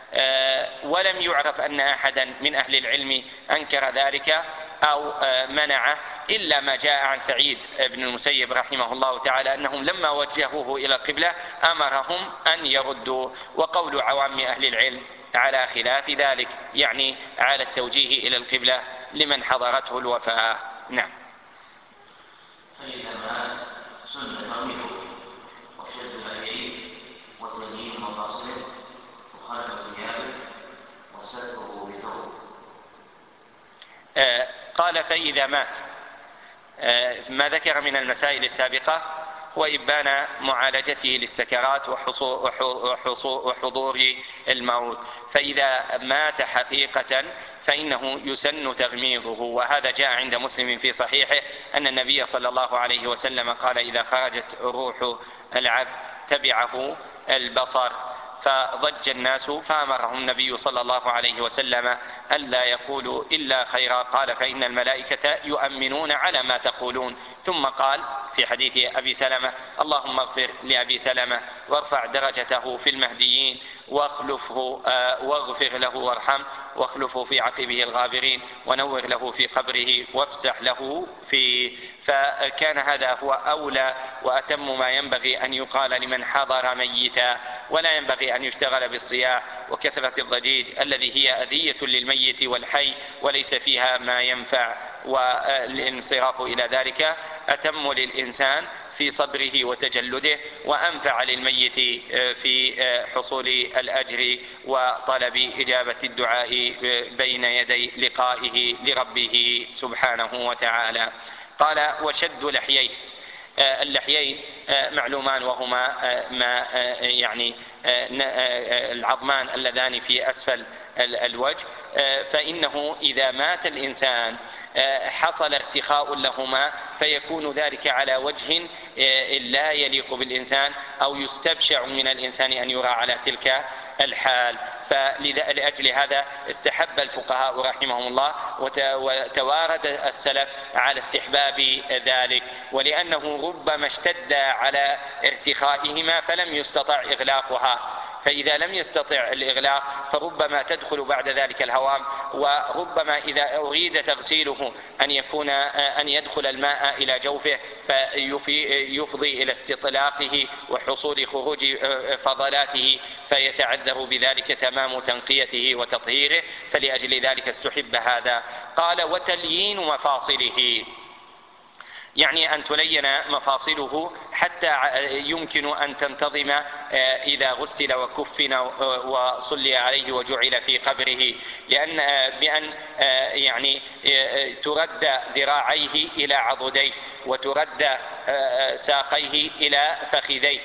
ولم يعرف أن أحدا من أهل العلم أنكر ذلك أو منعه، إلا ما جاء عن سعيد بن المسيب رحمه الله تعالى أنهم لما وجهوه إلى القبلة أمرهم أن يردوا. وقول عوام أهل العلم على خلاف ذلك، يعني على التوجيه إلى القبلة لمن حضرته الوفاة. نعم. فإذا مات سنة تغميره وشد الأيدي وتليين مفاصله وخلف ثيابه وستره بثوب. آه قال فإذا مات. آه ما ذكر من المسائل السابقة هو إبان معالجته للسكرات وحضور الموت. فإذا مات حقيقة فإنه يسن تغميضه، وهذا جاء عند مسلم في صحيحه أن النبي صلى الله عليه وسلم قال: إذا خرجت روح العبد تبعه البصر. فضج الناس فأمرهم النبي صلى الله عليه وسلم ألا يقولوا إلا خيرا. قال: فإن الملائكة يؤمنون على ما تقولون. ثم قال في حديث أبي سلمة: اللهم اغفر لأبي سلمة وارفع درجته في المهديين واخلفه واغفر له وارحمه واخلفه في عقبه الغابرين ونور له في قبره وافسح له فيه. فكان هذا هو أولى وأتم ما ينبغي أن يقال لمن حضر ميتا، ولا ينبغي أن يشتغل بالصياح وكثرة الضجيج الذي هي أذية للميت والحي وليس فيها ما ينفع، والانصراف إلى ذلك أتم للإنسان في صبره وتجلده، وأنفع للميت في حصول الأجر وطلب إجابة الدعاء بين يدي لقائه لربه سبحانه وتعالى. قال: وشد لحييه. اللحيين معلومان، وهما ما يعني العظمان اللذان في أسفل الوجه، فإنه إذا مات الإنسان حصل ارتخاء لهما، فيكون ذلك على وجه لا يليق بالإنسان أو يستبشع من الإنسان أن يرى على تلك الحال. فلأجل هذا استحب الفقهاء رحمهم الله وتوارد السلف على استحباب ذلك، ولأنه ربما اشتد على ارتخائهما فلم يستطع إغلاقها، فإذا لم يستطع الإغلاق فربما تدخل بعد ذلك الهوام، وربما إذا أريد تغسيله أن يكون أن يدخل الماء إلى جوفه فيفضي إلى استطلاقه وحصول خروج فضلاته، فيتعذر بذلك تمام تنقيته وتطهيره، فلأجل ذلك استحب هذا. قال: وتليين مفاصله، يعني أن تلين مفاصله حتى يمكن أن تنتظم إذا غسل وكفن وصلي عليه وجعل في قبره، لأن بأن يعني ترد ذراعيه إلى عضديه وترد ساقيه إلى فخذيه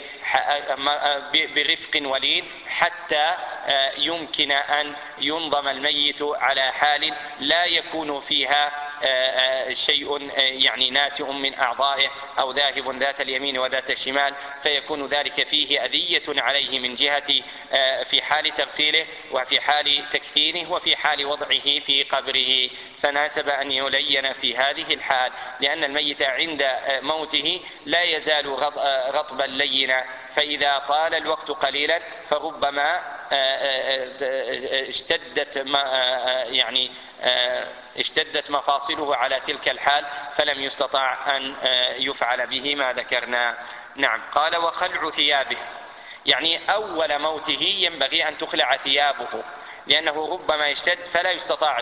برفق ولين حتى يمكن أن ينضم الميت على حال لا يكون فيها شيء يعني ناتئ من أعضائه أو ذاهب ذات اليمين وذات الشمال، فيكون ذلك فيه أذية عليه من جهة في حال تغسيله وفي حال تكفينه وفي حال وضعه في قبره، فناسب أن يلين في هذه الحال، لأن الميت عند موته لا يزال رطبا لينا، فإذا طال الوقت قليلا فربما اشتدت يعني اشتدت مفاصله على تلك الحال فلم يستطع أن يفعل به ما ذكرنا. نعم. قال وخلع ثيابه، يعني أول موته ينبغي أن تخلع ثيابه، لأنه ربما يشتد فلا يستطاع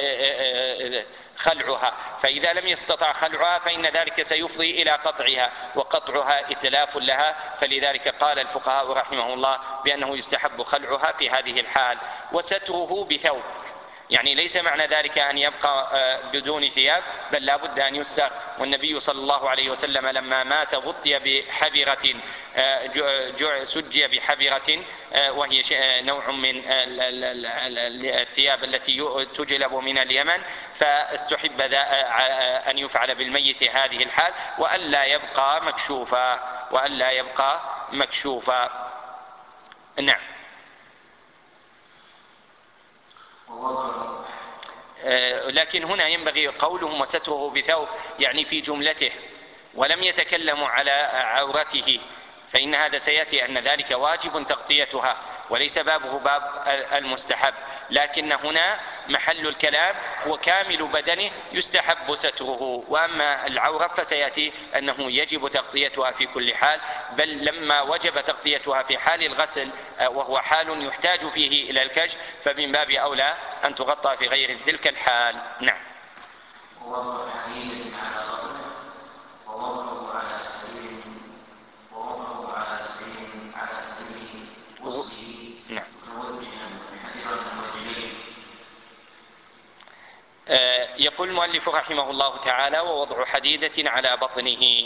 خلعها، فإذا لم يستطع خلعها فإن ذلك سيفضي إلى قطعها، وقطعها إتلاف لها، فلذلك قال الفقهاء رحمه الله بأنه يستحب خلعها في هذه الحال. وستره بثوب، يعني ليس معنى ذلك أن يبقى بدون ثياب، بل لا بد أن يستر. والنبي صلى الله عليه وسلم لما مات غطي بحبرة، سجي بحبرة وهي نوع من الثياب التي تجلب من اليمن، فاستحب أن يفعل بالميت هذه الحال وألا يبقى مكشوفا وألا يبقى مكشوفا. نعم. لكن هنا ينبغي قولهم وستره بثوب يعني في جملته، ولم يتكلموا على عورته، فإن هذا سيأتي أن ذلك واجب تغطيتها وليس بابه باب المستحب، لكن هنا محل الكلام وكامل بدنه يستحب ستره، وأما العورة فسيأتي أنه يجب تغطيتها في كل حال، بل لما وجب تغطيتها في حال الغسل وهو حال يحتاج فيه إلى الكشف فمن باب أولى أن تغطى في غير تلك الحال. نعم. يقول المؤلف رحمه الله تعالى ووضع حديدة على بطنه.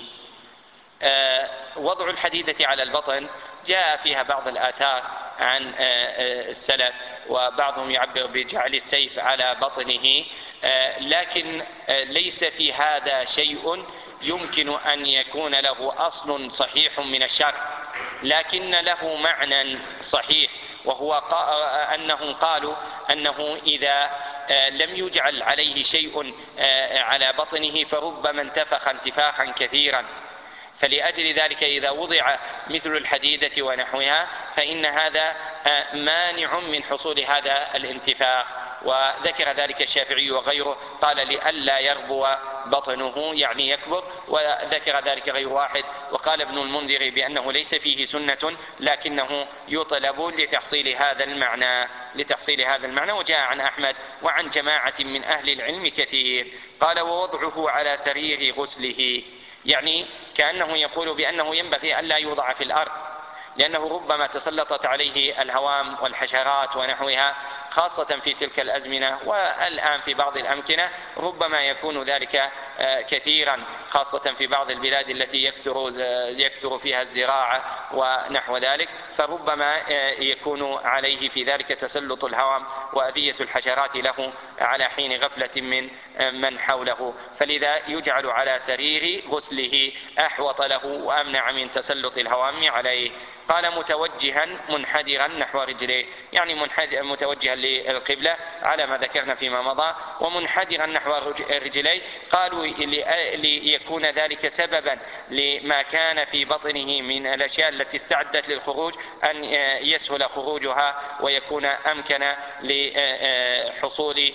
وضع الحديدة على البطن جاء فيها بعض الآثار عن السلف، وبعضهم يعبر بجعل السيف على بطنه، لكن ليس في هذا شيء يمكن أن يكون له أصل صحيح من الشرع، لكن له معنى صحيح، وهو أنهم قالوا أنه إذا لم يجعل عليه شيء على بطنه فربما انتفخ انتفاخا كثيرا، فلأجل ذلك إذا وضع مثل الحديدة ونحوها فإن هذا مانع من حصول هذا الانتفاخ. وذكر ذلك الشافعي وغيره، قال لئلا يربو بطنه يعني يكبر، وذكر ذلك غير واحد، وقال ابن المنذر بأنه ليس فيه سنة لكنه يطلب لتحصيل هذا المعنى لتحصيل هذا المعنى وجاء عن أحمد وعن جماعة من أهل العلم كثير. قال ووضعه على سرير غسله، يعني كأنه يقول بأنه ينبغي ألا يوضع في الأرض، لأنه ربما تسلطت عليه الهوام والحشرات ونحوها، خاصة في تلك الأزمنة، والآن في بعض الأمكنة ربما يكون ذلك كثيرا، خاصة في بعض البلاد التي يكثر يكثر فيها الزراعة ونحو ذلك، فربما يكون عليه في ذلك تسلط الهوام وأذية الحشرات له على حين غفلة من من حوله، فلذا يجعل على سرير غسله أحوط له وأمنع من تسلط الهوام عليه. قال متوجها منحدرا نحو رجليه، يعني متوجها للقبلة على ما ذكرنا فيما مضى، ومنحدرا نحو رجليه، قالوا ليكون ذلك سببا لما كان في بطنه من الأشياء التي استعدت للخروج أن يسهل خروجها ويكون أمكن لحصول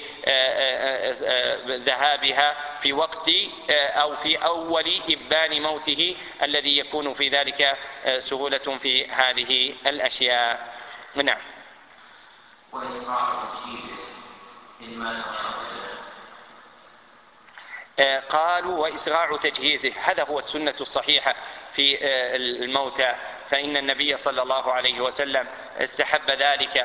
ذهابها في وقت أو في أول إبان موته الذي يكون في ذلك سهولة في هذه الأشياء. نعم. قالوا وإسراع تجهيزه، هذا هو السنة الصحيحة في الموتى، فإن النبي صلى الله عليه وسلم استحب ذلك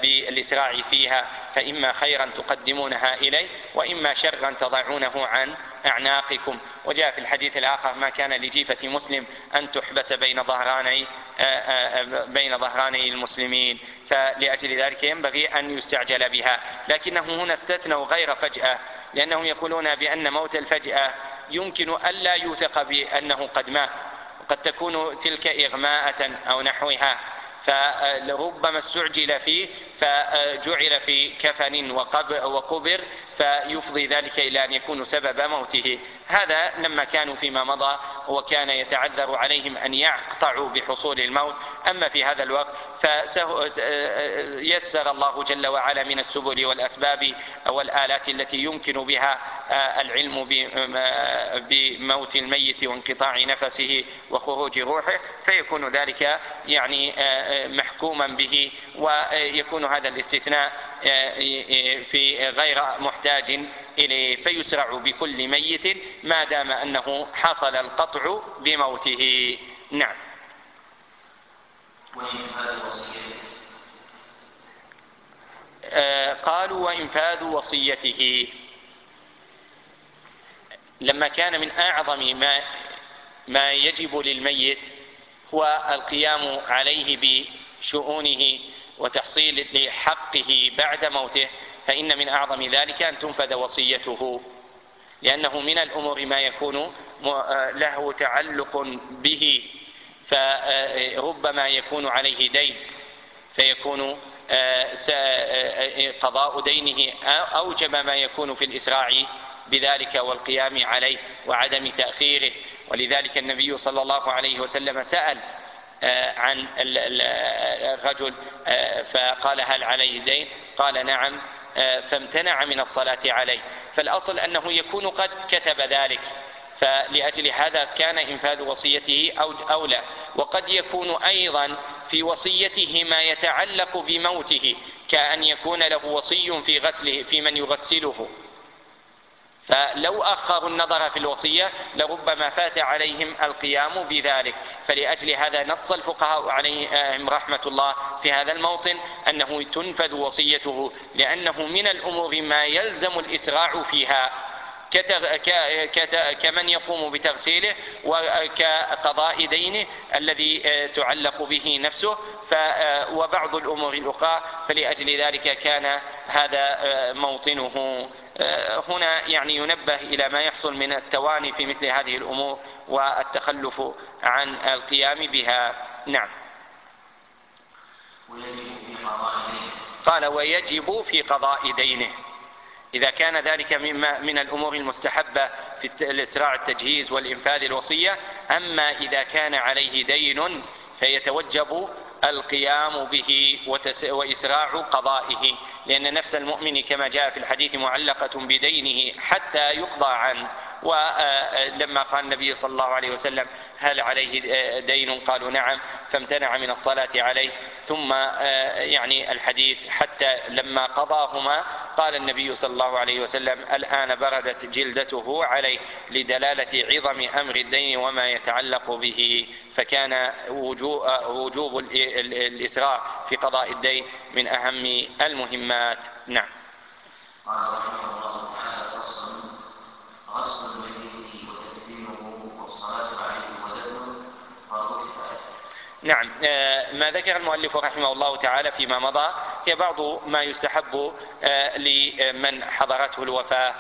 بالإسراع فيها، فإما خيرا تقدمونها إليه وإما شرا تضعونه عن أعناقكم. وجاء في الحديث الآخر: ما كان لجيفة مسلم أن تحبس بين ظهراني بين ظهراني المسلمين، فلأجل ذلك ينبغي أن يستعجل بها. لكنه هنا استثنوا غير فجأة، لأنهم يقولون بأن موت الفجأة يمكن ألا يوثق بأنه قد مات، وقد تكون تلك إغماءة أو نحوها، فربما استعجل فيه فجعل في كفن وقبر فيفضي ذلك إلى أن يكون سبب موته. هذا لما كانوا فيما مضى وكان يتعذر عليهم أن يقطعوا بحصول الموت. أما في هذا الوقت فيسر الله جل وعلا من السبل والأسباب والآلات التي يمكن بها العلم بموت الميت وانقطاع نفسه وخروج روحه، فيكون ذلك يعني محكوما به، ويكون هذا الاستثناء في غير محتاج إليه، فيسرع بكل ميت ما دام أنه حصل القطع بموته. نعم. قالوا: وإنفاذ وصيته. لما كان من أعظم ما ما يجب للميت هو القيام عليه بشؤونه وتحصيل لحقه بعد موته، فإن من أعظم ذلك أن تنفذ وصيته، لأنه من الأمور ما يكون له تعلق به، فربما يكون عليه دين فيكون قضاء دينه أوجب ما يكون في الإسراع بذلك والقيام عليه وعدم تأخيره. ولذلك النبي صلى الله عليه وسلم سأل عن الرجل فقال: هل عليه دين؟ قال: نعم، فامتنع من الصلاة عليه. فالأصل أنه يكون قد كتب ذلك، فلأجل هذا كان إنفاذ وصيته أولى. وقد يكون أيضا في وصيته ما يتعلق بموته، كأن يكون له وصي في غسله في من يغسله، فلو أخروا النظر في الوصية لربما فات عليهم القيام بذلك. فلأجل هذا نص الفقهاء عليهم رحمة الله في هذا الموطن أنه تنفذ وصيته، لأنه من الأمور ما يلزم الإسراع فيها، كمن يقوم بتغسيله وكقضاء دينه الذي تعلق به نفسه، وبعض الأمور الأخرى. فلأجل ذلك كان هذا موطنه. هنا يعني ينبه إلى ما يحصل من التواني في مثل هذه الأمور والتخلف عن القيام بها. نعم. قال: ويجب في قضاء دينه. إذا كان ذلك من الأمور المستحبة في الإسراع التجهيز والإنفاذ الوصية. أما إذا كان عليه دين فيتوجب القيام به وإسراع قضائه، لأن نفس المؤمن كما جاء في الحديث معلقة بدينه حتى يقضى عنه. ولما قال النبي صلى الله عليه وسلم: هل عليه دين؟ قالوا: نعم، فامتنع من الصلاة عليه. ثم يعني الحديث حتى لما قضاهما قال النبي صلى الله عليه وسلم: الآن بردت جلدته عليه، لدلالة عظم أمر الدين وما يتعلق به. فكان وجوب الإسراع في قضاء الدين من أهم المهمات. نعم. نعم. ما ذكر المؤلف رحمه الله تعالى فيما مضى هي بعض ما يستحب لمن حضرته الوفاة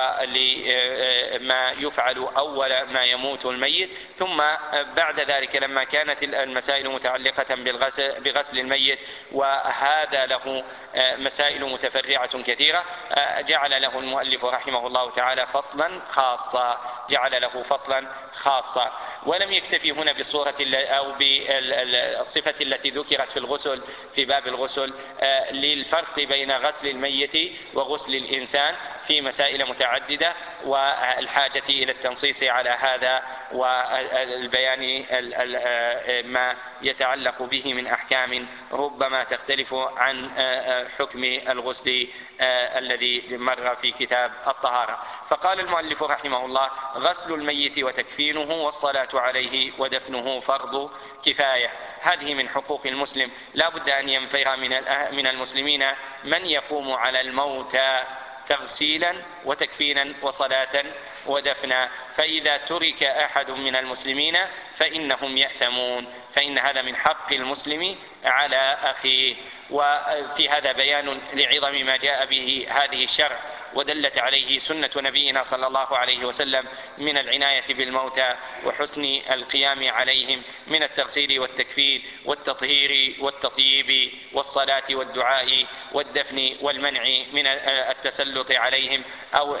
ولما يفعل أول ما يموت الميت. ثم بعد ذلك لما كانت المسائل متعلقة بغسل الميت وهذا له مسائل متفرعة كثيرة، جعل له المؤلف رحمه الله تعالى فصلا خاصا جعل له فصلا خاصا ولم يكتفي هنا بالصورة أو بالصفة التي ذكرت في الغسل في باب الغسل للفرق بين غسل الميت وغسل الإنسان في مسائل متعددة، والحاجة إلى التنصيص على هذا والبيان ما يتعلق به من أحكام ربما تختلف عن حكم الغسل الذي مر في كتاب الطهارة. فقال المؤلف رحمه الله: غسل الميت وتكفينه والصلاة عليه ودفنه فرض كفاية. هذه من حقوق المسلم، لا بد أن ينفر من المسلمين من يقوم على الموتى تغسيلا وتكفينا وصلاة ودفنا. فإذا ترك أحد من المسلمين فإنهم يأثمون، فإن هذا من حق المسلم على أخيه. وفي هذا بيان لعظم ما جاء به هذه الشرع ودلت عليه سنة نبينا صلى الله عليه وسلم من العناية بالموتى وحسن القيام عليهم، من التغسيل والتكفين والتطهير والتطييب والصلاة والدعاء والدفن والمنع من التسلط عليهم أو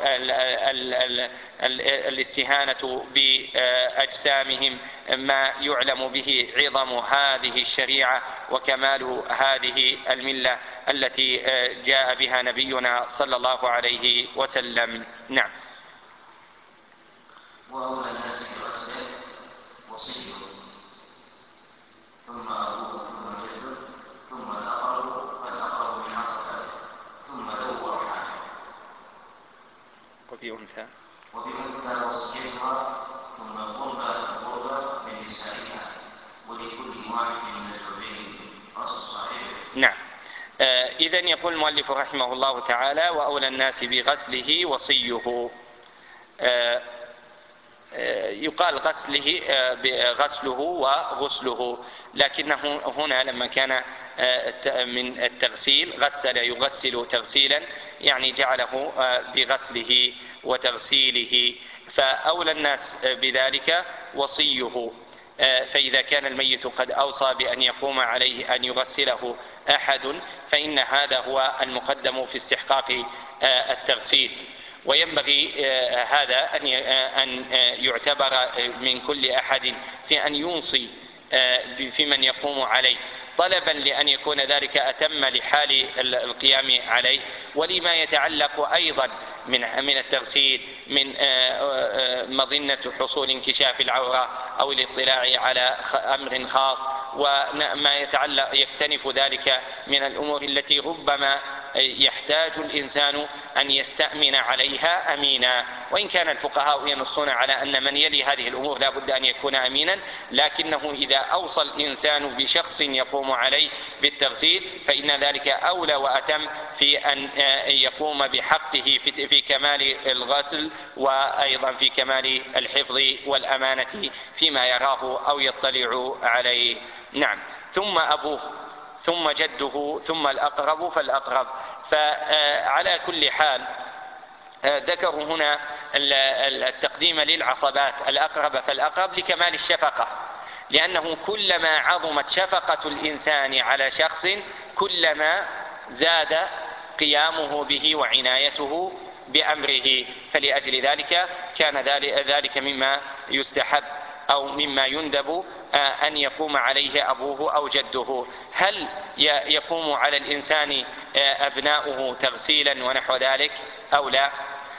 الاستهانة بأجسامهم، ما يعلم به عظم هذه الشريعة وكمال هذه الملة التي جاء بها نبينا صلى الله عليه وسلم. نعم. وأولى الناس بغسله وصيه ثم أبوه ثم جده ثم الأقرب فالأقرب من عصبه ثم ذو أرحامه. وبأنثى وبأنثى وصيتها ثم قربى القربى من نسائها ولكل واحد من الزوجين قصص صاحبه. نعم. إذن يقول المؤلف رحمه الله تعالى: وأولى الناس بغسله وصيه. يقال غسله غسله وغسله، لكنه هنا لما كان من التغسيل غسل يغسل تغسيلا يعني جعله بغسله وتغسيله، فأولى الناس بذلك وصيه. فإذا كان الميت قد أوصى بأن يقوم عليه أن يغسله أحد فإن هذا هو المقدم في استحقاق التغسيل. وينبغي هذا أن يعتبر من كل أحد في أن يوصي في من يقوم عليه، طلبا لأن يكون ذلك أتم لحال القيام عليه، ولما يتعلق أيضا من من التغسيل من مظنة حصول انكشاف العورة أو الاطلاع على أمر خاص، وما يتعلق يكتنف ذلك من الأمور التي ربما يحتاج الإنسان أن يستأمن عليها أمينا. وإن كان الفقهاء ينصون على أن من يلي هذه الأمور لا بد أن يكون أمينا، لكنه إذا أوصى الإنسان بشخص يقوم عليه بالتغسيل فإن ذلك أولى وأتم في أن يقوم بحقه في كمال الغسل وأيضا في كمال الحفظ والأمانة فيما يراه أو يطلع عليه. نعم. ثم أبوه ثم جده ثم الأقرب فالأقرب. فعلى كل حال ذكروا هنا التقديم للعصبات الأقرب فالأقرب لكمال الشفقة، لأنه كلما عظمت شفقة الإنسان على شخص كلما زاد قيامه به وعنايته بأمره، فلأجل ذلك كان ذلك مما يستحب أو مما يندب أن يقوم عليه أبوه أو جده. هل يقوم على الإنسان أبناؤه تغسيلا ونحو ذلك أو لا؟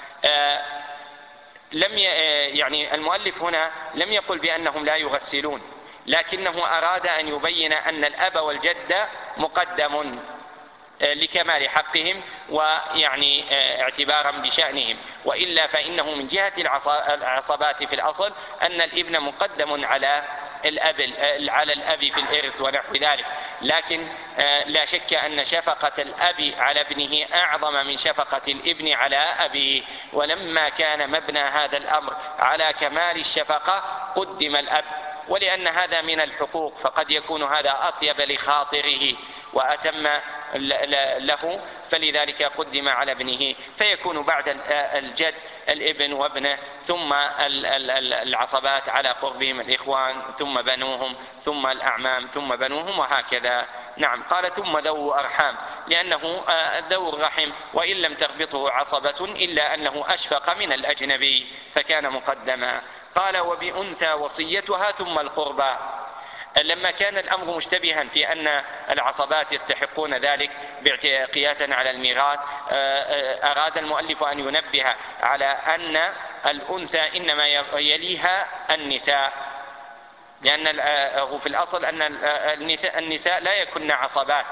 لم يعني المؤلف هنا لم يقل بأنهم لا يغسلون، لكنه أراد أن يبين أن الأب والجد مقدم لكمال حقهم ويعني اعتبارا بشأنهم، وإلا فإنه من جهة العصبات في الأصل أن الابن مقدم على الأب على الأب في الإرث ونحو ذلك، لكن لا شك أن شفقة الأب على ابنه أعظم من شفقة الابن على أبيه، ولما كان مبنى هذا الأمر على كمال الشفقة قدم الأب، ولأن هذا من الحقوق فقد يكون هذا أطيب لخاطره وأتم له، فلذلك قدم على ابنه، فيكون بعد الجد الابن وابنه ثم العصبات على قربهم الإخوان ثم بنوهم ثم الأعمام ثم بنوهم وهكذا. نعم. قال ثم ذو أرحام، لأنه ذو الرحم وإن لم تربطه عصبة إلا أنه أشفق من الأجنبي فكان مقدما. قال وبأنثى وصيتها ثم القربى. لما كان الأمر مشتبها في أن العصبات يستحقون ذلك قياسا على الميراث، أراد المؤلف أن ينبه على أن الأنثى إنما يليها النساء، لأن في الأصل أن النساء لا يكن عصبات،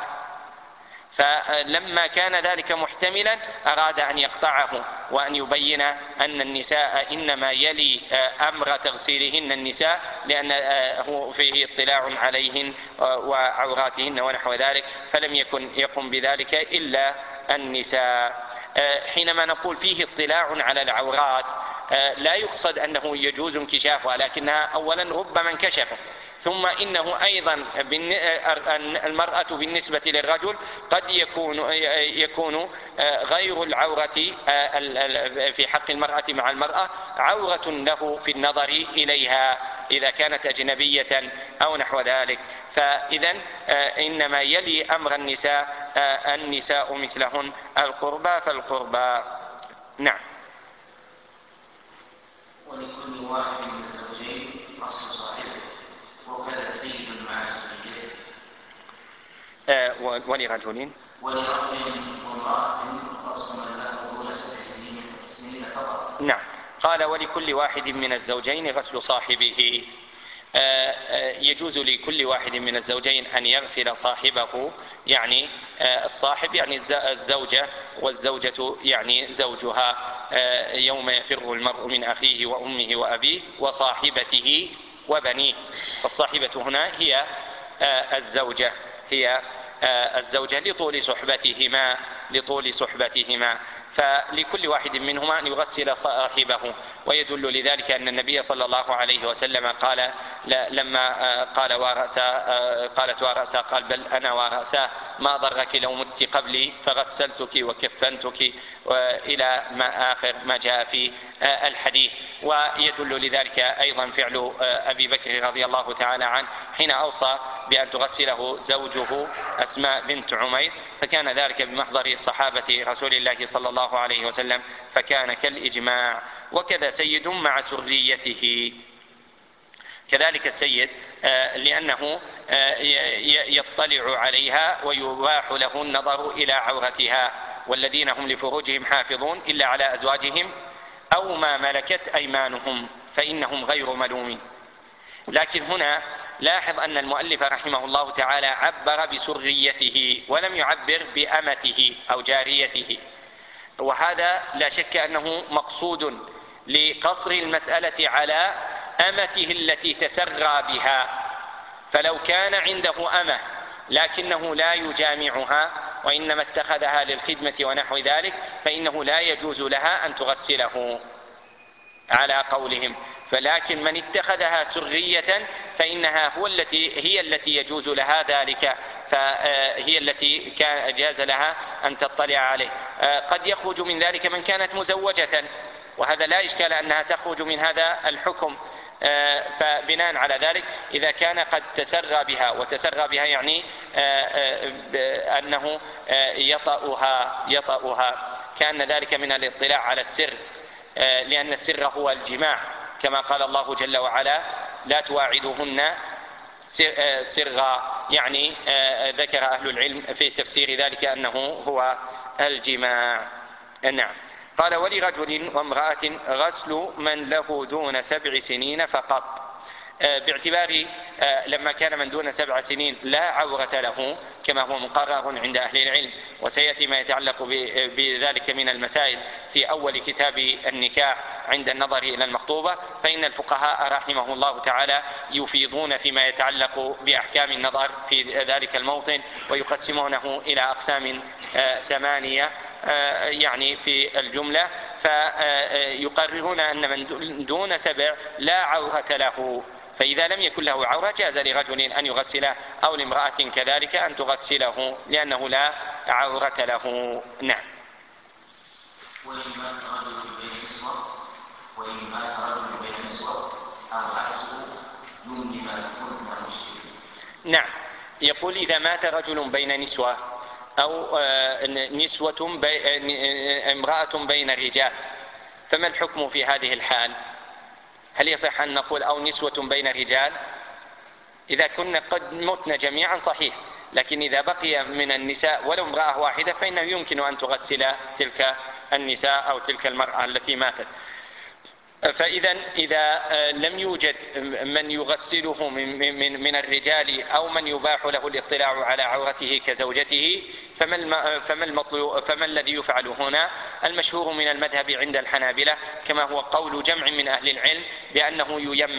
فلما كان ذلك محتملا أراد أن يقطعه وأن يبين أن النساء إنما يلي أمر تغسيلهن النساء لأنه فيه اطلاع عليهن وعوراتهن ونحو ذلك، فلم يكن يقم بذلك إلا النساء. حينما نقول فيه اطلاع على العورات لا يقصد أنه يجوز انكشافها، لكنها أولا ربما انكشفت، ثم إنه أيضا المرأة بالنسبة للرجل قد يكون يكون غير العورة في حق المرأة مع المرأة عورة له في النظر إليها إذا كانت أجنبية أو نحو ذلك. فإذا إنما يلي أمر النساء النساء مثلهن القربى فالقربى. نعم. ولكل واحد من الزوجين أصل صاحبه وكذا سيد مع زوجته. آه ولرجل ولرجل وامرأة أصل من له دون سبع سنين فقط. نعم. قال ولكل واحد من الزوجين غسل صاحبه. يجوز لكل واحد من الزوجين أن يغسل صاحبه، يعني الصاحب يعني الزوجة، والزوجة يعني زوجها، يوم يفر المرء من أخيه وأمه وأبيه وصاحبته وبنيه. فالصاحبة هنا هي الزوجة هي الزوجة لطول صحبتهما لطول صحبتهما فلكل واحد منهما أن يغسل صاحبه. ويدل لذلك أن النبي صلى الله عليه وسلم قال لما قال ورأسا قالت ورأسا قال بل أنا ورأسا ما ضرك لو مت قبلي فغسلتك وكفنتك إلى ما آخر ما جاء في الحديث. ويدل لذلك أيضا فعل أبي بكر رضي الله تعالى عنه حين أوصى بأن تغسله زوجه أسماء بنت عمير، فكان ذلك بمحضر صحابة رسول الله صلى الله عليه وسلم فكان كالإجماع. وكذا سيد مع سريته، كذلك السيد لأنه يطلع عليها ويباح له النظر إلى عورتها، والذين هم لفروجهم حافظون إلا على أزواجهم أو ما ملكت أيمانهم فإنهم غير ملومين. لكن هنا لاحظ أن المؤلف رحمه الله تعالى عبر بسريته ولم يعبر بأمته أو جاريته، وهذا لا شك أنه مقصود لقصر المسألة على أمته التي تسرى بها. فلو كان عنده أمة لكنه لا يجامعها وإنما اتخذها للخدمة ونحو ذلك فإنه لا يجوز لها أن تغسله على قولهم. فلكن من اتخذها سرية فإنها هو التي هي التي يجوز لها ذلك، فهي التي كان جاز لها أن تطلع عليه. قد يخرج من ذلك من كانت مزوجة، وهذا لا إشكال أنها تخرج من هذا الحكم. فبناء على ذلك إذا كان قد تسرى بها، وتسرى بها يعني أنه يطأها يطأها كان ذلك من الاطلاع على السر، لأن السر هو الجماع، كما قال الله جل وعلا لا تواعدوهن سرا، يعني ذكر أهل العلم في تفسير ذلك أنه هو الجماع. نعم. قال ولرجل وامرأة غسل من له دون سبع سنين فقط، باعتبار لما كان من دون سبع سنين لا عورة له كما هو مقرر عند أهل العلم، وسيأتي ما يتعلق بذلك من المسائل في أول كتاب النكاح عند النظر إلى المخطوبة. فإن الفقهاء رحمه الله تعالى يفيضون فيما يتعلق بأحكام النظر في ذلك الموطن ويقسمونه إلى أقسام ثمانية يعني في الجملة، فيقررون أن من دون سبع لا عورة له، فإذا لم يكن له عورة جاز لرجل أن يغسله أو لامرأة كذلك أن تغسله لأنه لا عورة له. نعم. وإن مات رجل بين نسوة وإن مات رجل بين نسوة أو عكسه يمني ما تكون المشرك. نعم. يقول إذا مات رجل بين نسوة أو نسوة بي... امرأة بين الرجال فما الحكم في هذه الحال؟ هل يصح أن نقول أو نسوة بين الرجال؟ إذا كنا قد متنا جميعا صحيح، لكن إذا بقي من النساء ولو امرأة واحدة فإنه يمكن أن تغسل تلك النساء أو تلك المرأة التي ماتت. فإذا إذا لم يوجد من يغسله من, من, من الرجال أو من يباح له الاطلاع على عورته كزوجته فما, فما, المطلوب فما الذي يفعل هنا؟ المشهور من المذهب عند الحنابلة كما هو قول جمع من أهل العلم بأنه ييمم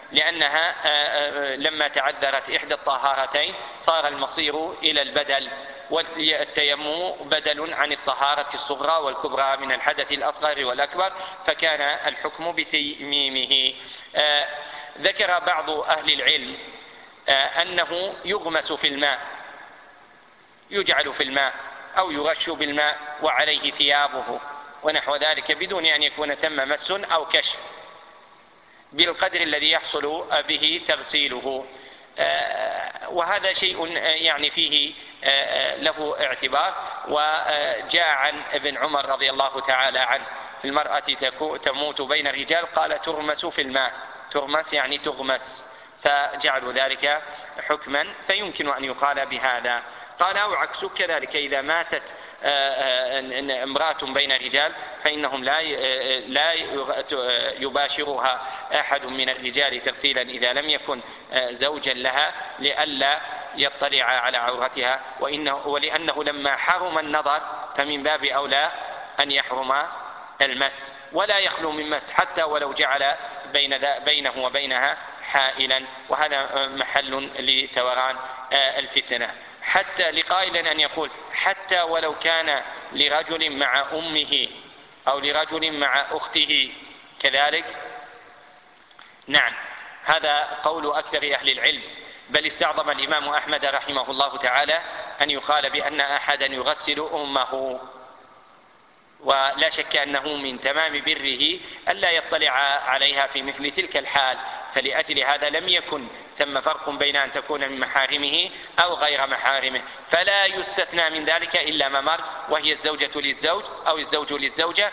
لأنها لما تعذرت إحدى الطهارتين صار المصير إلى البدل، والتيمم بدل عن الطهارة الصغرى والكبرى من الحدث الأصغر والأكبر، فكان الحكم بتيميمه. ذكر بعض أهل العلم أنه يغمس في الماء، يجعل في الماء أو يغش بالماء وعليه ثيابه ونحو ذلك بدون أن يكون ثم مس أو كشف، بالقدر الذي يحصل به تغسيله، وهذا شيء يعني فيه له اعتبار. وجاء عن ابن عمر رضي الله تعالى عنه في المرأة تموت بين الرجال قال تغمس في الماء، تغمس يعني تغمس، فجعلوا ذلك حكما فيمكن أن يقال بهذا. قال أو عكسه كذلك إذا ماتت امرأة بين الرجال فإنهم لا لا يباشرها أحد من الرجال تغسيلا إذا لم يكن زوجا لها لئلا يطلع على عورتها، وإنه ولأنه لما حرم النظر فمن باب أولى أن يحرم المس، ولا يخلو من مس حتى ولو جعل بين بينه وبينها حائلا، وهذا محل لثوران الفتنة. حتى لقائل أن يقول حتى ولو كان لرجل مع أمه أو لرجل مع أخته كذلك. نعم، هذا قول أكثر أهل العلم، بل استعظم الإمام أحمد رحمه الله تعالى أن يقال بأن أحدا يغسل أمه، ولا شك أنه من تمام بره ألا يطلع عليها في مثل تلك الحال، فلأجل هذا لم يكن ثم فرق بين أن تكون من محارمه أو غير محارمه، فلا يستثنى من ذلك إلا ما مر، وهي الزوجة للزوج أو الزوج للزوجة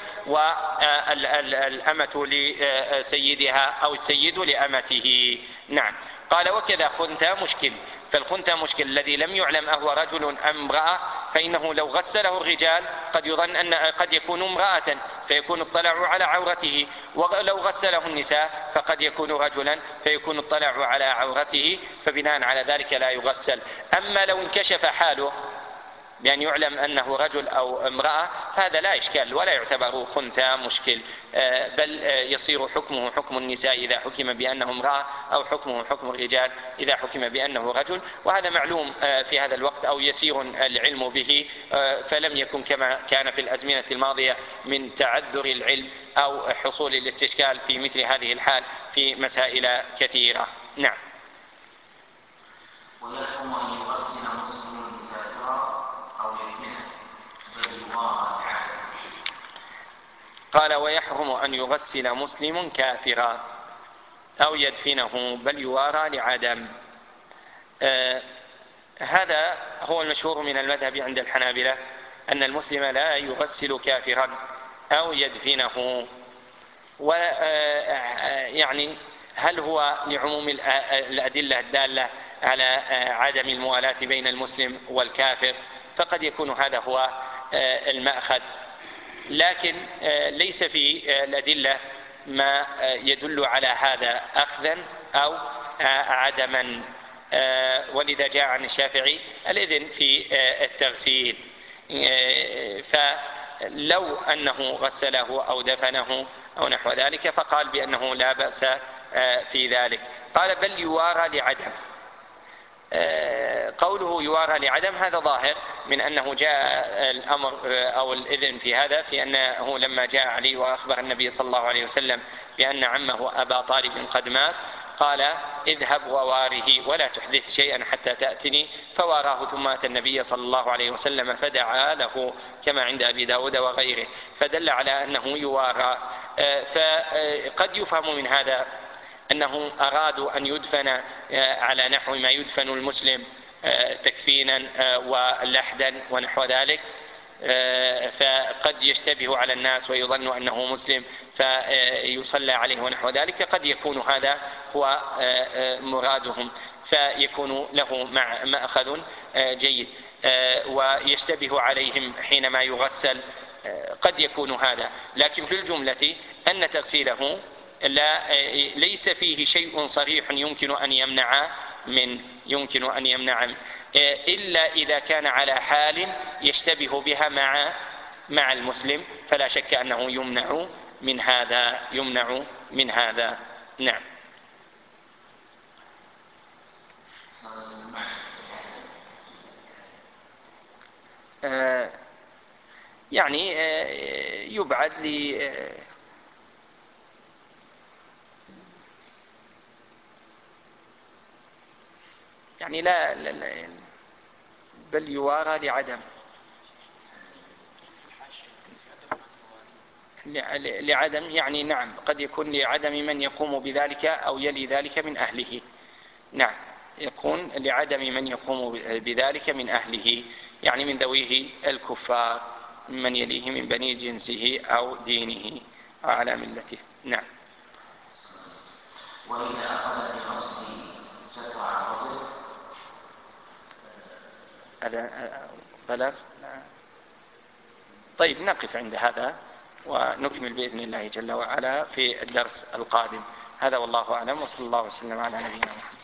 والأمة لسيدها أو السيد لأمته. نعم. قال وكذا خنثى مشكل، فالخنثى مشكل الذي لم يعلم أهو رجل أم امرأة، فإنه لو غسله الرجال قد يظن أن قد يكون امرأة فيكون اطلعوا على عورته، ولو غسله النساء فقد يكون رجلا فيكون اطلعوا على عورته، فبناء على ذلك لا يغسل. أما لو انكشف حاله بأن يعلم أنه رجل أو امرأة هذا لا إشكال ولا يعتبر خنثى مشكل، بل يصير حكمه حكم النساء إذا حكم بأنه امرأة، أو حكمه حكم الرجال إذا حكم بأنه رجل، وهذا معلوم في هذا الوقت أو يسير العلم به، فلم يكن كما كان في الأزمنة الماضية من تعذر العلم أو حصول الاستشكال في مثل هذه الحال في مسائل كثيرة. نعم. ويحكم أن يغسل مسلم كافرا أو يكفنه بل يوارى لعدم. قال ويحرم أن يغسل مسلم كافرا أو يدفنه بل يوارى لعدم. آه هذا هو المشهور من المذهب عند الحنابلة أن المسلم لا يغسل كافرا أو يدفنه، ويعني هل هو لعموم الأدلة الدالة على عدم الموالاة بين المسلم والكافر، فقد يكون هذا هو المأخذ، لكن ليس في الأدلة ما يدل على هذا أخذا أو عدما، ولذا جاء عن الشافعي الإذن في التغسيل، فلو أنه غسله أو دفنه أو نحو ذلك فقال بأنه لا بأس في ذلك. قال بل يوارى لعدم. قوله يوارى لعدم هذا ظاهر من أنه جاء الأمر أو الإذن في هذا، في أنه لما جاء علي وأخبر النبي صلى الله عليه وسلم بأن عمه أبا طالب قد مات قال اذهب وواره ولا تحدث شيئا حتى تأتني، فواراه ثم أتى النبي صلى الله عليه وسلم فدعا له كما عند أبي داود وغيره، فدل على أنه يوارى. فقد يفهم من هذا أنه أرادوا أن يدفن على نحو ما يدفن المسلم تكفينا ولحدا ونحو ذلك، فقد يشتبه على الناس ويظن أنه مسلم فيصلى عليه ونحو ذلك، قد يكون هذا هو مرادهم فيكون له مأخذ جيد، ويشتبه عليهم حينما يغسل قد يكون هذا، لكن في الجملة أن تغسيله لا ليس فيه شيء صريح يمكن أن يمنع من يمكن أن يمنع إلا إذا كان على حال يشتبه بها مع مع المسلم، فلا شك أنه يمنع من هذا يمنع من هذا. نعم. يعني يبعد ل يعني لا, لا, لا بل يوارى لعدم لعدم يعني نعم قد يكون لعدم من يقوم بذلك أو يلي ذلك من أهله. نعم يكون لعدم من يقوم بذلك من أهله، يعني من ذويه الكفار من يليه من بني جنسه أو دينه أو على ملته. نعم. وإذا أخذ بقصده ستر عرضه بلغ. طيب نقف عند هذا ونكمل بإذن الله جل وعلا في الدرس القادم. هذا والله أعلم، وصلى الله وسلم على نبينا محمد.